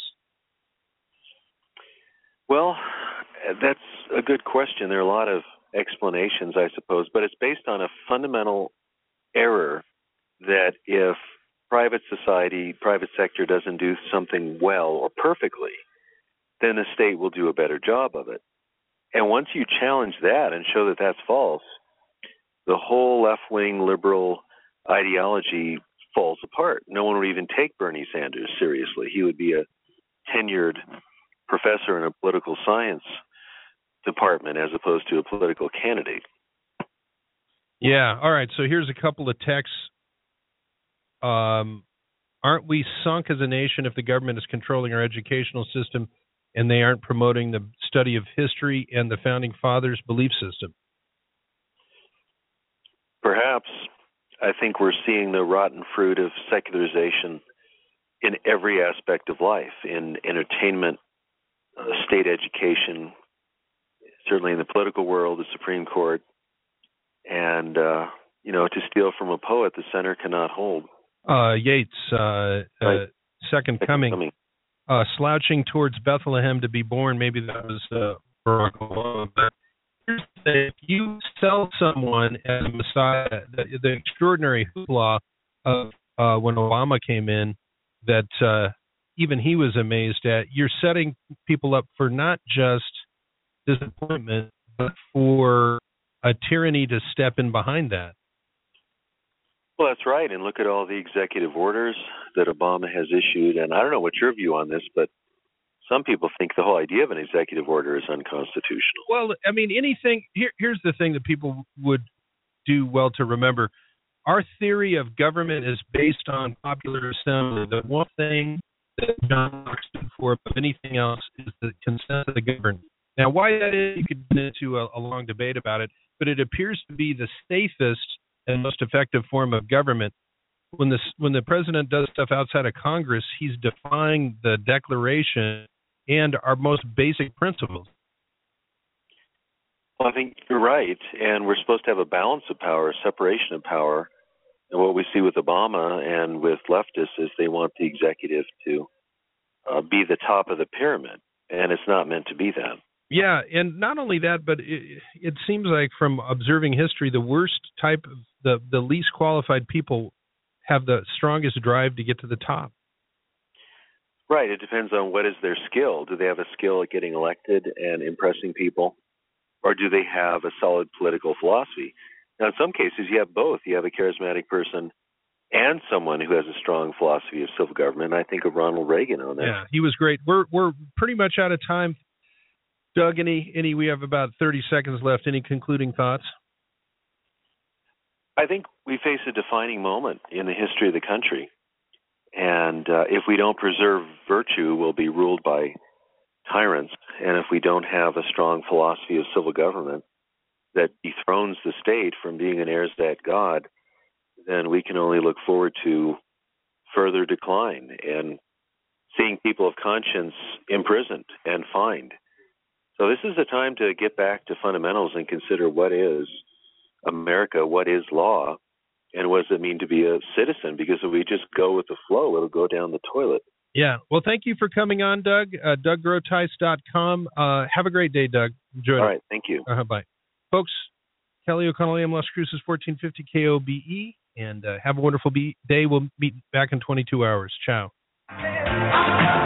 Well, that's a good question. There are a lot of explanations, I suppose, but it's based on a fundamental error that if private society, private sector doesn't do something well or perfectly, then the state will do a better job of it. And once you challenge that and show that that's false, the whole left-wing liberal ideology falls apart. No one would even take Bernie Sanders seriously. He would be a tenured professor in a political science department as opposed to a political candidate. Yeah. All right. So here's a couple of texts. Um, aren't we sunk as a nation if the government is controlling our educational system? and they aren't promoting the study of history and the Founding Fathers' belief system. Perhaps. I think we're seeing the rotten fruit of secularization in every aspect of life, in entertainment, uh, state education, certainly in the political world, the Supreme Court. And, uh, you know, to steal from a poet, the center cannot hold. Uh, Yeats, uh, Right. uh, Second Coming, Coming. Uh, slouching towards Bethlehem to be born. Maybe that was uh, Barack Obama. But here's the thing. If you sell someone as a Messiah, the, the extraordinary hoopla of uh, when Obama came in, that uh, even he was amazed at, you're setting people up for not just disappointment, but for a tyranny to step in behind that. Well, that's right. And look at all the executive orders that Obama has issued. And I don't know what's your view on this, but some people think the whole idea of an executive order is unconstitutional. Well, I mean, anything. Here, here's the thing that people would do well to remember. Our theory of government is based on popular assembly. The one thing that John Locke stood for above anything else is the consent of the governed. Now, why that is, you could get into a, a long debate about it, but it appears to be the safest and most effective form of government. When the when the president does stuff outside of Congress, he's defying the Declaration and our most basic principles. Well, I think you're right, and we're supposed to have a balance of power, a separation of power. And what we see with Obama and with leftists is they want the executive to uh, be the top of the pyramid, and it's not meant to be that. Yeah, and not only that, but it, it seems like from observing history, the worst type of the, the least qualified people have the strongest drive to get to the top. Right. It depends on what is their skill. Do they have a skill at getting elected and impressing people, or do they have a solid political philosophy? Now, in some cases, you have both. You have a charismatic person and someone who has a strong philosophy of civil government. I think of Ronald Reagan on that. Yeah, he was great. We're we're pretty much out of time. Doug, any, any, we have about thirty seconds left. Any concluding thoughts? I think we face a defining moment in the history of the country. And uh, if we don't preserve virtue, we'll be ruled by tyrants. And if we don't have a strong philosophy of civil government that dethrones the state from being an heirs to God, then we can only look forward to further decline and seeing people of conscience imprisoned and fined. So this is the time to get back to fundamentals and consider what is America, what is law, and what does it mean to be a citizen? Because if we just go with the flow, it'll go down the toilet. Yeah. Well, thank you for coming on, Doug. Uh, Doug Groothuis dot com. Uh, have a great day, Doug. Enjoy it. All right. Thank you. Uh, bye. Folks, Kelly O'Connell, A M Las Cruces, fourteen fifty K O B E, and uh, have a wonderful be- day. We'll meet back in twenty-two hours. Ciao.